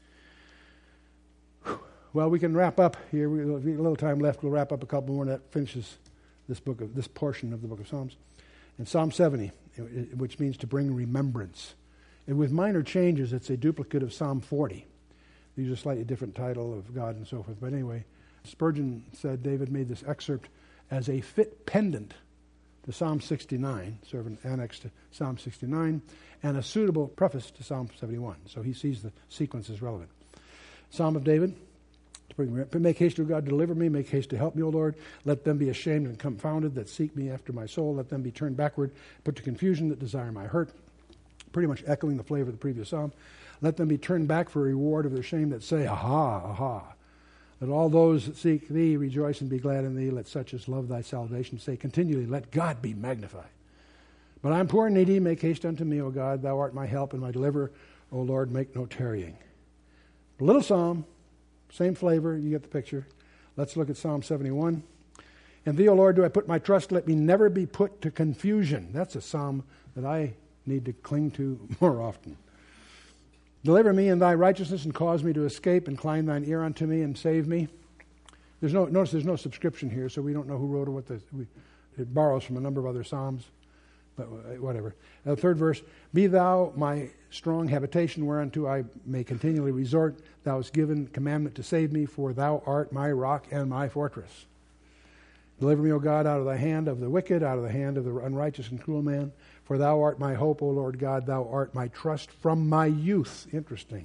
Whew. Well, we can wrap up here. We have a little time left. We'll wrap up a couple more, and that finishes this portion of the book of Psalms. And Psalm 70, which means to bring remembrance. And with minor changes, it's a duplicate of Psalm 40. These are a slightly different title of God and so forth. But anyway, Spurgeon said David made this excerpt as a fit pendant to Psalm 69, sort of an annex to Psalm 69, and a suitable preface to Psalm 71. So he sees the sequence as relevant. Psalm of David, make haste, O God, deliver me, make haste to help me, O Lord. Let them be ashamed and confounded that seek me after my soul. Let them be turned backward, put to confusion that desire my hurt. Pretty much echoing the flavor of the previous psalm. Let them be turned back for a reward of their shame that say, Aha, aha. Let all those that seek thee rejoice and be glad in thee. Let such as love thy salvation say continually, let God be magnified. But I am poor and needy. Make haste unto me, O God. Thou art my help and my deliverer. O Lord, make no tarrying. Little psalm, same flavor. You get the picture. Let's look at Psalm 71. In thee, O Lord, do I put my trust. Let me never be put to confusion. That's a psalm that I need to cling to more often. Deliver me in thy righteousness and cause me to escape. Incline thine ear unto me and save me. Notice there's no subscription here, so we don't know who wrote it. It borrows from a number of other psalms, but whatever. Third verse, be thou my strong habitation whereunto I may continually resort. Thou hast given commandment to save me, for thou art my rock and my fortress. Deliver me, O God, out of the hand of the wicked, out of the hand of the unrighteous and cruel man. For thou art my hope, O Lord God, thou art my trust from my youth. Interesting.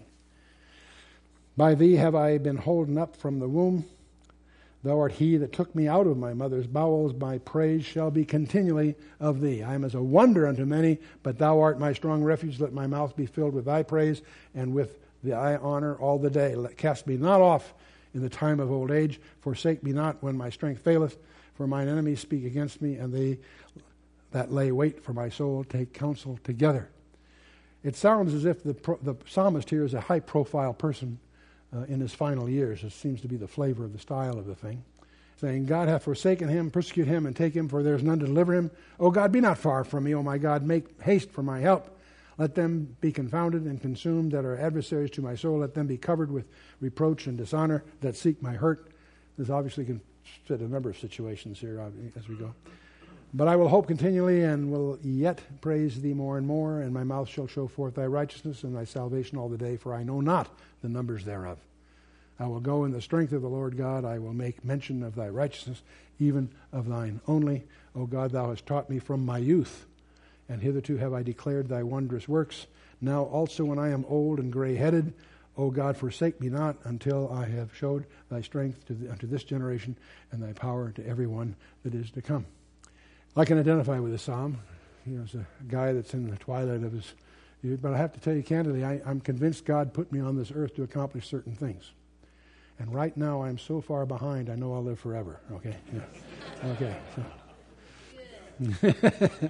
By thee have I been holden up from the womb. Thou art he that took me out of my mother's bowels. My praise shall be continually of thee. I am as a wonder unto many, but thou art my strong refuge. Let my mouth be filled with thy praise and with thy honor all the day. Cast me not off in the time of old age. Forsake me not when my strength faileth. For mine enemies speak against me, and they that lay wait for my soul take counsel together. It sounds as if the psalmist here is a high-profile person in his final years. It seems to be the flavor of the style of the thing. Saying, God hath forsaken him, persecute him, and take him, for there is none to deliver him. O God, be not far from me, O my God, make haste for my help. Let them be confounded and consumed that are adversaries to my soul. Let them be covered with reproach and dishonor that seek my hurt. This obviously can fit a number of situations here as we go. But I will hope continually and will yet praise thee more and more, and my mouth shall show forth thy righteousness and thy salvation all the day, for I know not the numbers thereof. I will go in the strength of the Lord God. I will make mention of thy righteousness, even of thine only. O God, thou hast taught me from my youth, and hitherto have I declared thy wondrous works. Now also when I am old and gray-headed, O God, forsake me not until I have showed thy strength unto this generation and thy power to everyone that is to come. I can identify with this psalm. As a guy that's in the twilight of his youth. But I have to tell you candidly, I'm convinced God put me on this earth to accomplish certain things. And right now I'm so far behind, I know I'll live forever. Okay? Yeah. Okay. So.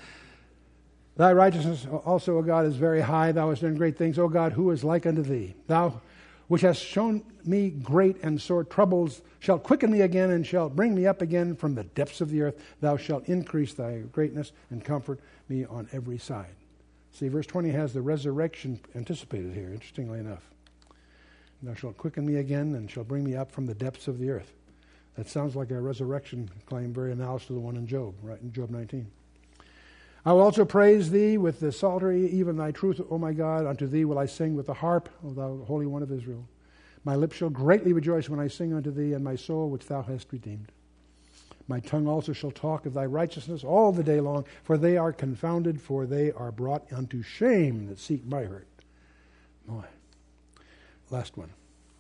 Thy righteousness also, O God, is very high. Thou hast done great things. O God, who is like unto thee? Thou, which hast shown me great and sore troubles, shalt quicken me again and shalt bring me up again from the depths of the earth. Thou shalt increase thy greatness and comfort me on every side. See, verse 20 has the resurrection anticipated here, interestingly enough. Thou shalt quicken me again and shalt bring me up from the depths of the earth. That sounds like a resurrection claim, very analogous to the one in Job, right in Job 19. I will also praise thee with the psaltery, even thy truth, O my God. Unto thee will I sing with the harp, O thou Holy One of Israel. My lips shall greatly rejoice when I sing unto thee, and my soul which thou hast redeemed. My tongue also shall talk of thy righteousness all the day long, for they are confounded, for they are brought unto shame that seek my hurt. Boy. Last one.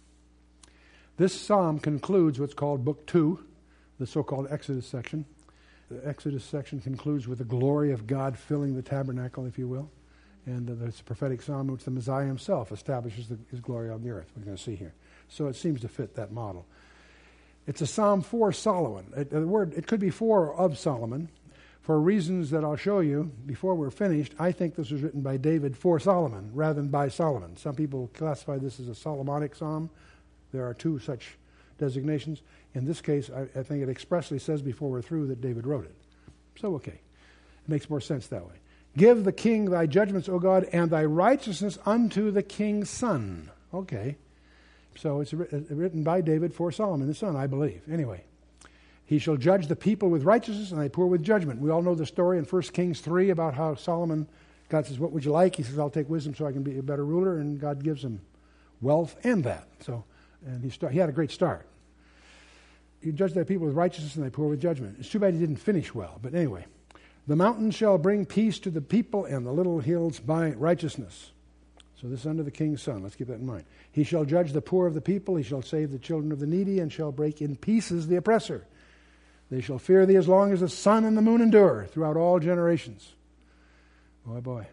This psalm concludes what's called Book 2, the so-called Exodus section. The Exodus section concludes with the glory of God filling the tabernacle, if you will. And it's a prophetic psalm in which the Messiah himself establishes his glory on the earth. We're going to see here. So it seems to fit that model. It's a psalm for Solomon. It could be for of Solomon. For reasons that I'll show you before we're finished, I think this was written by David for Solomon rather than by Solomon. Some people classify this as a Solomonic psalm. There are two such designations. In this case, I think it expressly says before we're through that David wrote it. So, okay. It makes more sense that way. Give the king thy judgments, O God, and thy righteousness unto the king's son. Okay. So it's written by David for Solomon, his son, I believe. Anyway. He shall judge the people with righteousness and thy poor with judgment. We all know the story in 1 Kings 3 about how Solomon, God says, what would you like? He says, I'll take wisdom so I can be a better ruler. And God gives him wealth and that. And he had a great start. You judge thy people with righteousness and thy poor with judgment. It's too bad he didn't finish well. But anyway. The mountains shall bring peace to the people, and the little hills by righteousness. So this is under the king's son. Let's keep that in mind. He shall judge the poor of the people. He shall save the children of the needy, and shall break in pieces the oppressor. They shall fear thee as long as the sun and the moon endure, throughout all generations. Boy, boy.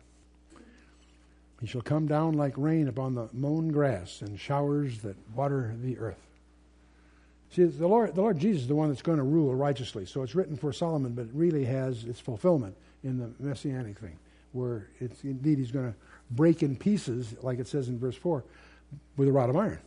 He shall come down like rain upon the mown grass, and showers that water the earth. See, the Lord Jesus is the one that's going to rule righteously. So it's written for Solomon, but it really has its fulfillment in the Messianic thing, where it's indeed he's going to break in pieces, like it says in verse 4, with a rod of iron.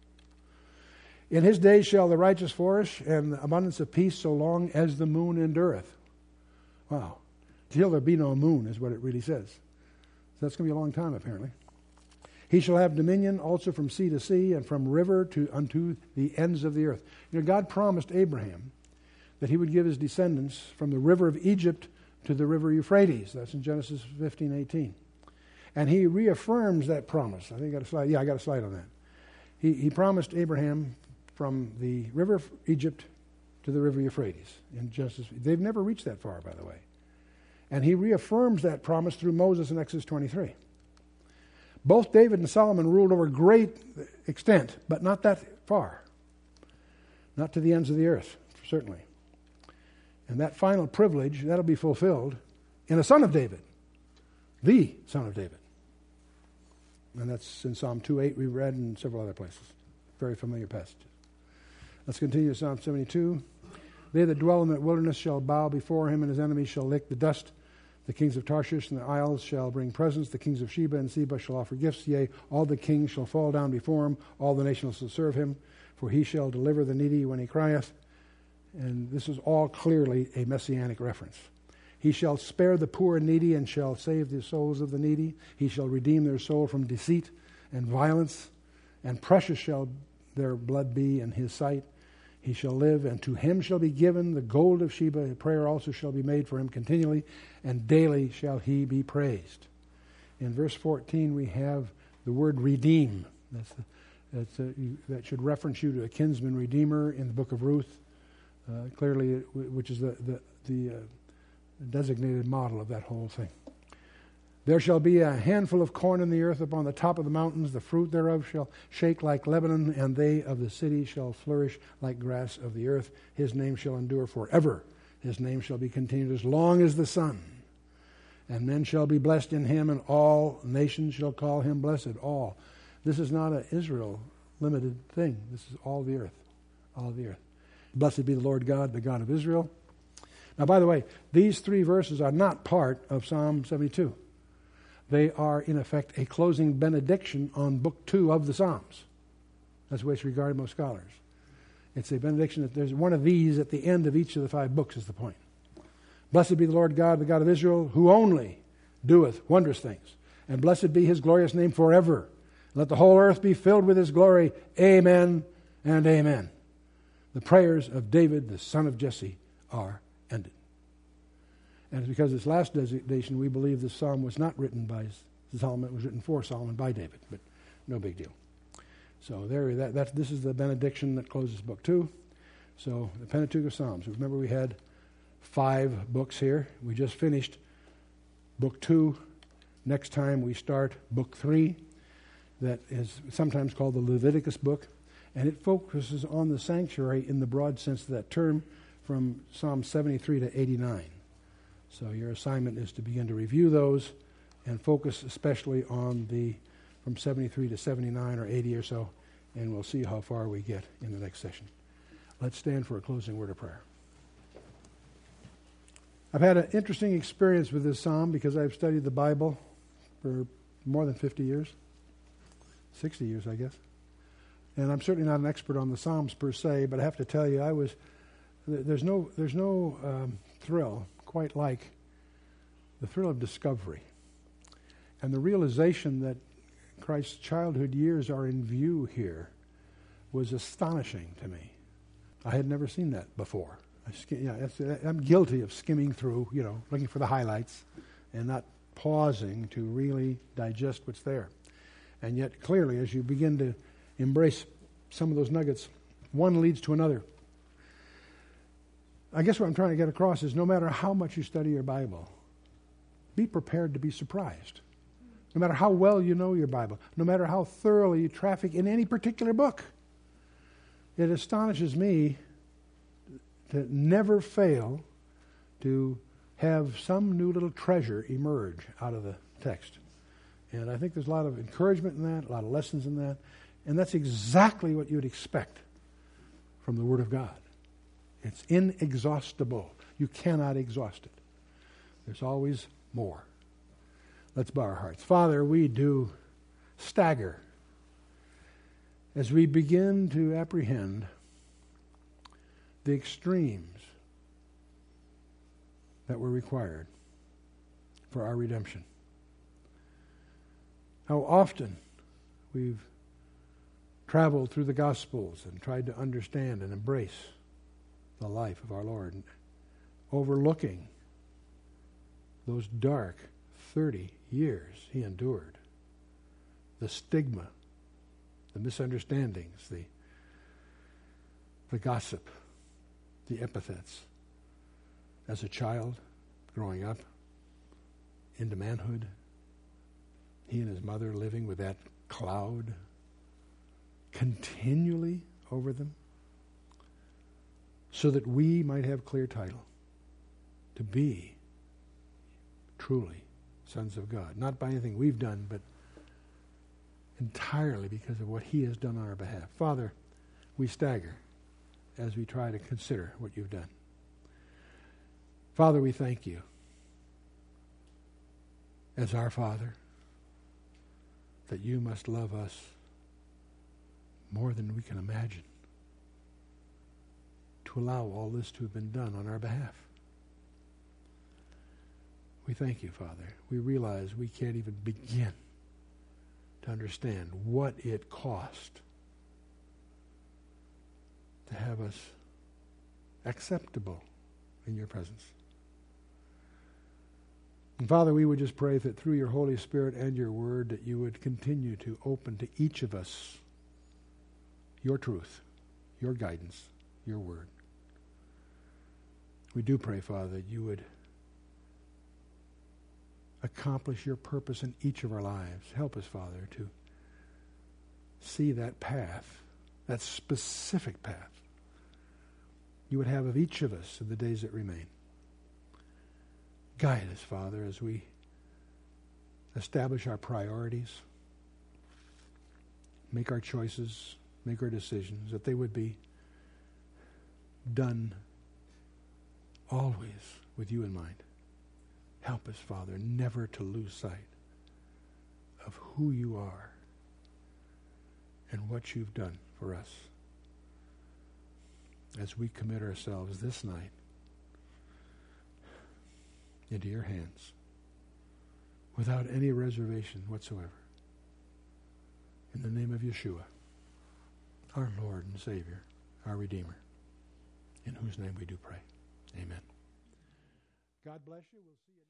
In his days shall the righteous flourish, and the abundance of peace so long as the moon endureth. Wow. Till there be no moon is what it really says. So that's going to be a long time, apparently. He shall have dominion also from sea to sea, and from river unto the ends of the earth. You know, God promised Abraham that he would give his descendants from the river of Egypt to the river Euphrates. That's in Genesis 15:18. And he reaffirms that promise. I think I got a slide. Yeah, I got a slide on that. He promised Abraham from the river of Egypt to the river Euphrates in Genesis. They've never reached that far, by the way. And he reaffirms that promise through Moses in Exodus 23. Both David and Solomon ruled over great extent, but not that far. Not to the ends of the earth, certainly. And that final privilege, that'll be fulfilled in a son of David. The son of David. And that's in Psalm 2:8 we read and several other places. Very familiar passage. Let's continue to Psalm 72. They that dwell in the wilderness shall bow before him, and his enemies shall lick the dust. The kings of Tarshish and the isles shall bring presents. The kings of Sheba and Seba shall offer gifts. Yea, all the kings shall fall down before him. All the nations shall serve him. For he shall deliver the needy when he crieth. And this is all clearly a messianic reference. He shall spare the poor and needy, and shall save the souls of the needy. He shall redeem their soul from deceit and violence. And precious shall their blood be in his sight. He shall live, and to him shall be given the gold of Sheba. Prayer also shall be made for him continually, and daily shall he be praised. In verse 14 we have the word redeem. That's that should reference you to a kinsman redeemer in the book of Ruth, clearly, which is the designated model of that whole thing. There shall be a handful of corn in the earth upon the top of the mountains. The fruit thereof shall shake like Lebanon, and they of the city shall flourish like grass of the earth. His name shall endure forever. His name shall be continued as long as the sun. And men shall be blessed in him, and all nations shall call him blessed. All. This is not an Israel limited thing. This is all the earth. All the earth. Blessed be the Lord God, the God of Israel. Now, by the way, these three verses are not part of Psalm 72. They are, in effect, a closing benediction on Book 2 of the Psalms. That's the way it's regarded by most scholars. It's a benediction that there's one of these at the end of each of the 5 books is the point. Blessed be the Lord God, the God of Israel, who only doeth wondrous things. And blessed be his glorious name forever. Let the whole earth be filled with his glory. Amen and amen. The prayers of David, the son of Jesse, are ended. And it's because this last designation, we believe this psalm was not written by Solomon. It was written for Solomon by David, but no big deal. So this is the benediction that closes Book 2. So the Pentateuch of Psalms. Remember, we had 5 books here. We just finished Book 2. Next time we start Book 3. That is sometimes called the Leviticus book. And it focuses on the sanctuary in the broad sense of that term from Psalm 73 to 89. So your assignment is to begin to review those and focus especially on from 73 to 79 or 80 or so, and we'll see how far we get in the next session. Let's stand for a closing word of prayer. I've had an interesting experience with this psalm because I've studied the Bible for more than 50 years, 60 years, I guess. And I'm certainly not an expert on the Psalms per se, but I have to tell you, there's no thrill quite like the thrill of discovery and the realization that Christ's childhood years are in view here was astonishing to me. I had never seen that before. I'm guilty of skimming through, looking for the highlights and not pausing to really digest what's there. And yet, clearly, as you begin to embrace some of those nuggets, one leads to another. I guess what I'm trying to get across is no matter how much you study your Bible, be prepared to be surprised. No matter how well you know your Bible, no matter how thoroughly you traffic in any particular book, it astonishes me to never fail to have some new little treasure emerge out of the text. And I think there's a lot of encouragement in that, a lot of lessons in that, and that's exactly what you would expect from the Word of God. It's inexhaustible. You cannot exhaust it. There's always more. Let's bow our hearts. Father, we do stagger as we begin to apprehend the extremes that were required for our redemption. How often we've traveled through the Gospels and tried to understand and embrace the life of our Lord, overlooking those dark 30 years he endured, the stigma, the misunderstandings, the gossip, the epithets. As a child, growing up into manhood, he and his mother living with that cloud continually over them, so that we might have clear title to be truly sons of God. Not by anything we've done, but entirely because of what he has done on our behalf. Father, we stagger as we try to consider what you've done. Father, we thank you as our Father that you must love us more than we can imagine to allow all this to have been done on our behalf. We thank you, Father. We realize we can't even begin to understand what it cost to have us acceptable in your presence. And Father, we would just pray that through your Holy Spirit and your word that you would continue to open to each of us your truth, your guidance, your word. We do pray, Father, that you would accomplish your purpose in each of our lives. Help us, Father, to see that path, that specific path you would have of each of us in the days that remain. Guide us, Father, as we establish our priorities, make our choices, make our decisions, that they would be done always with you in mind. Help us, Father, never to lose sight of who you are and what you've done for us as we commit ourselves this night into your hands without any reservation whatsoever. In the name of Yeshua, our Lord and Savior, our Redeemer, in whose name we do pray. Amen. God bless you. We'll see you.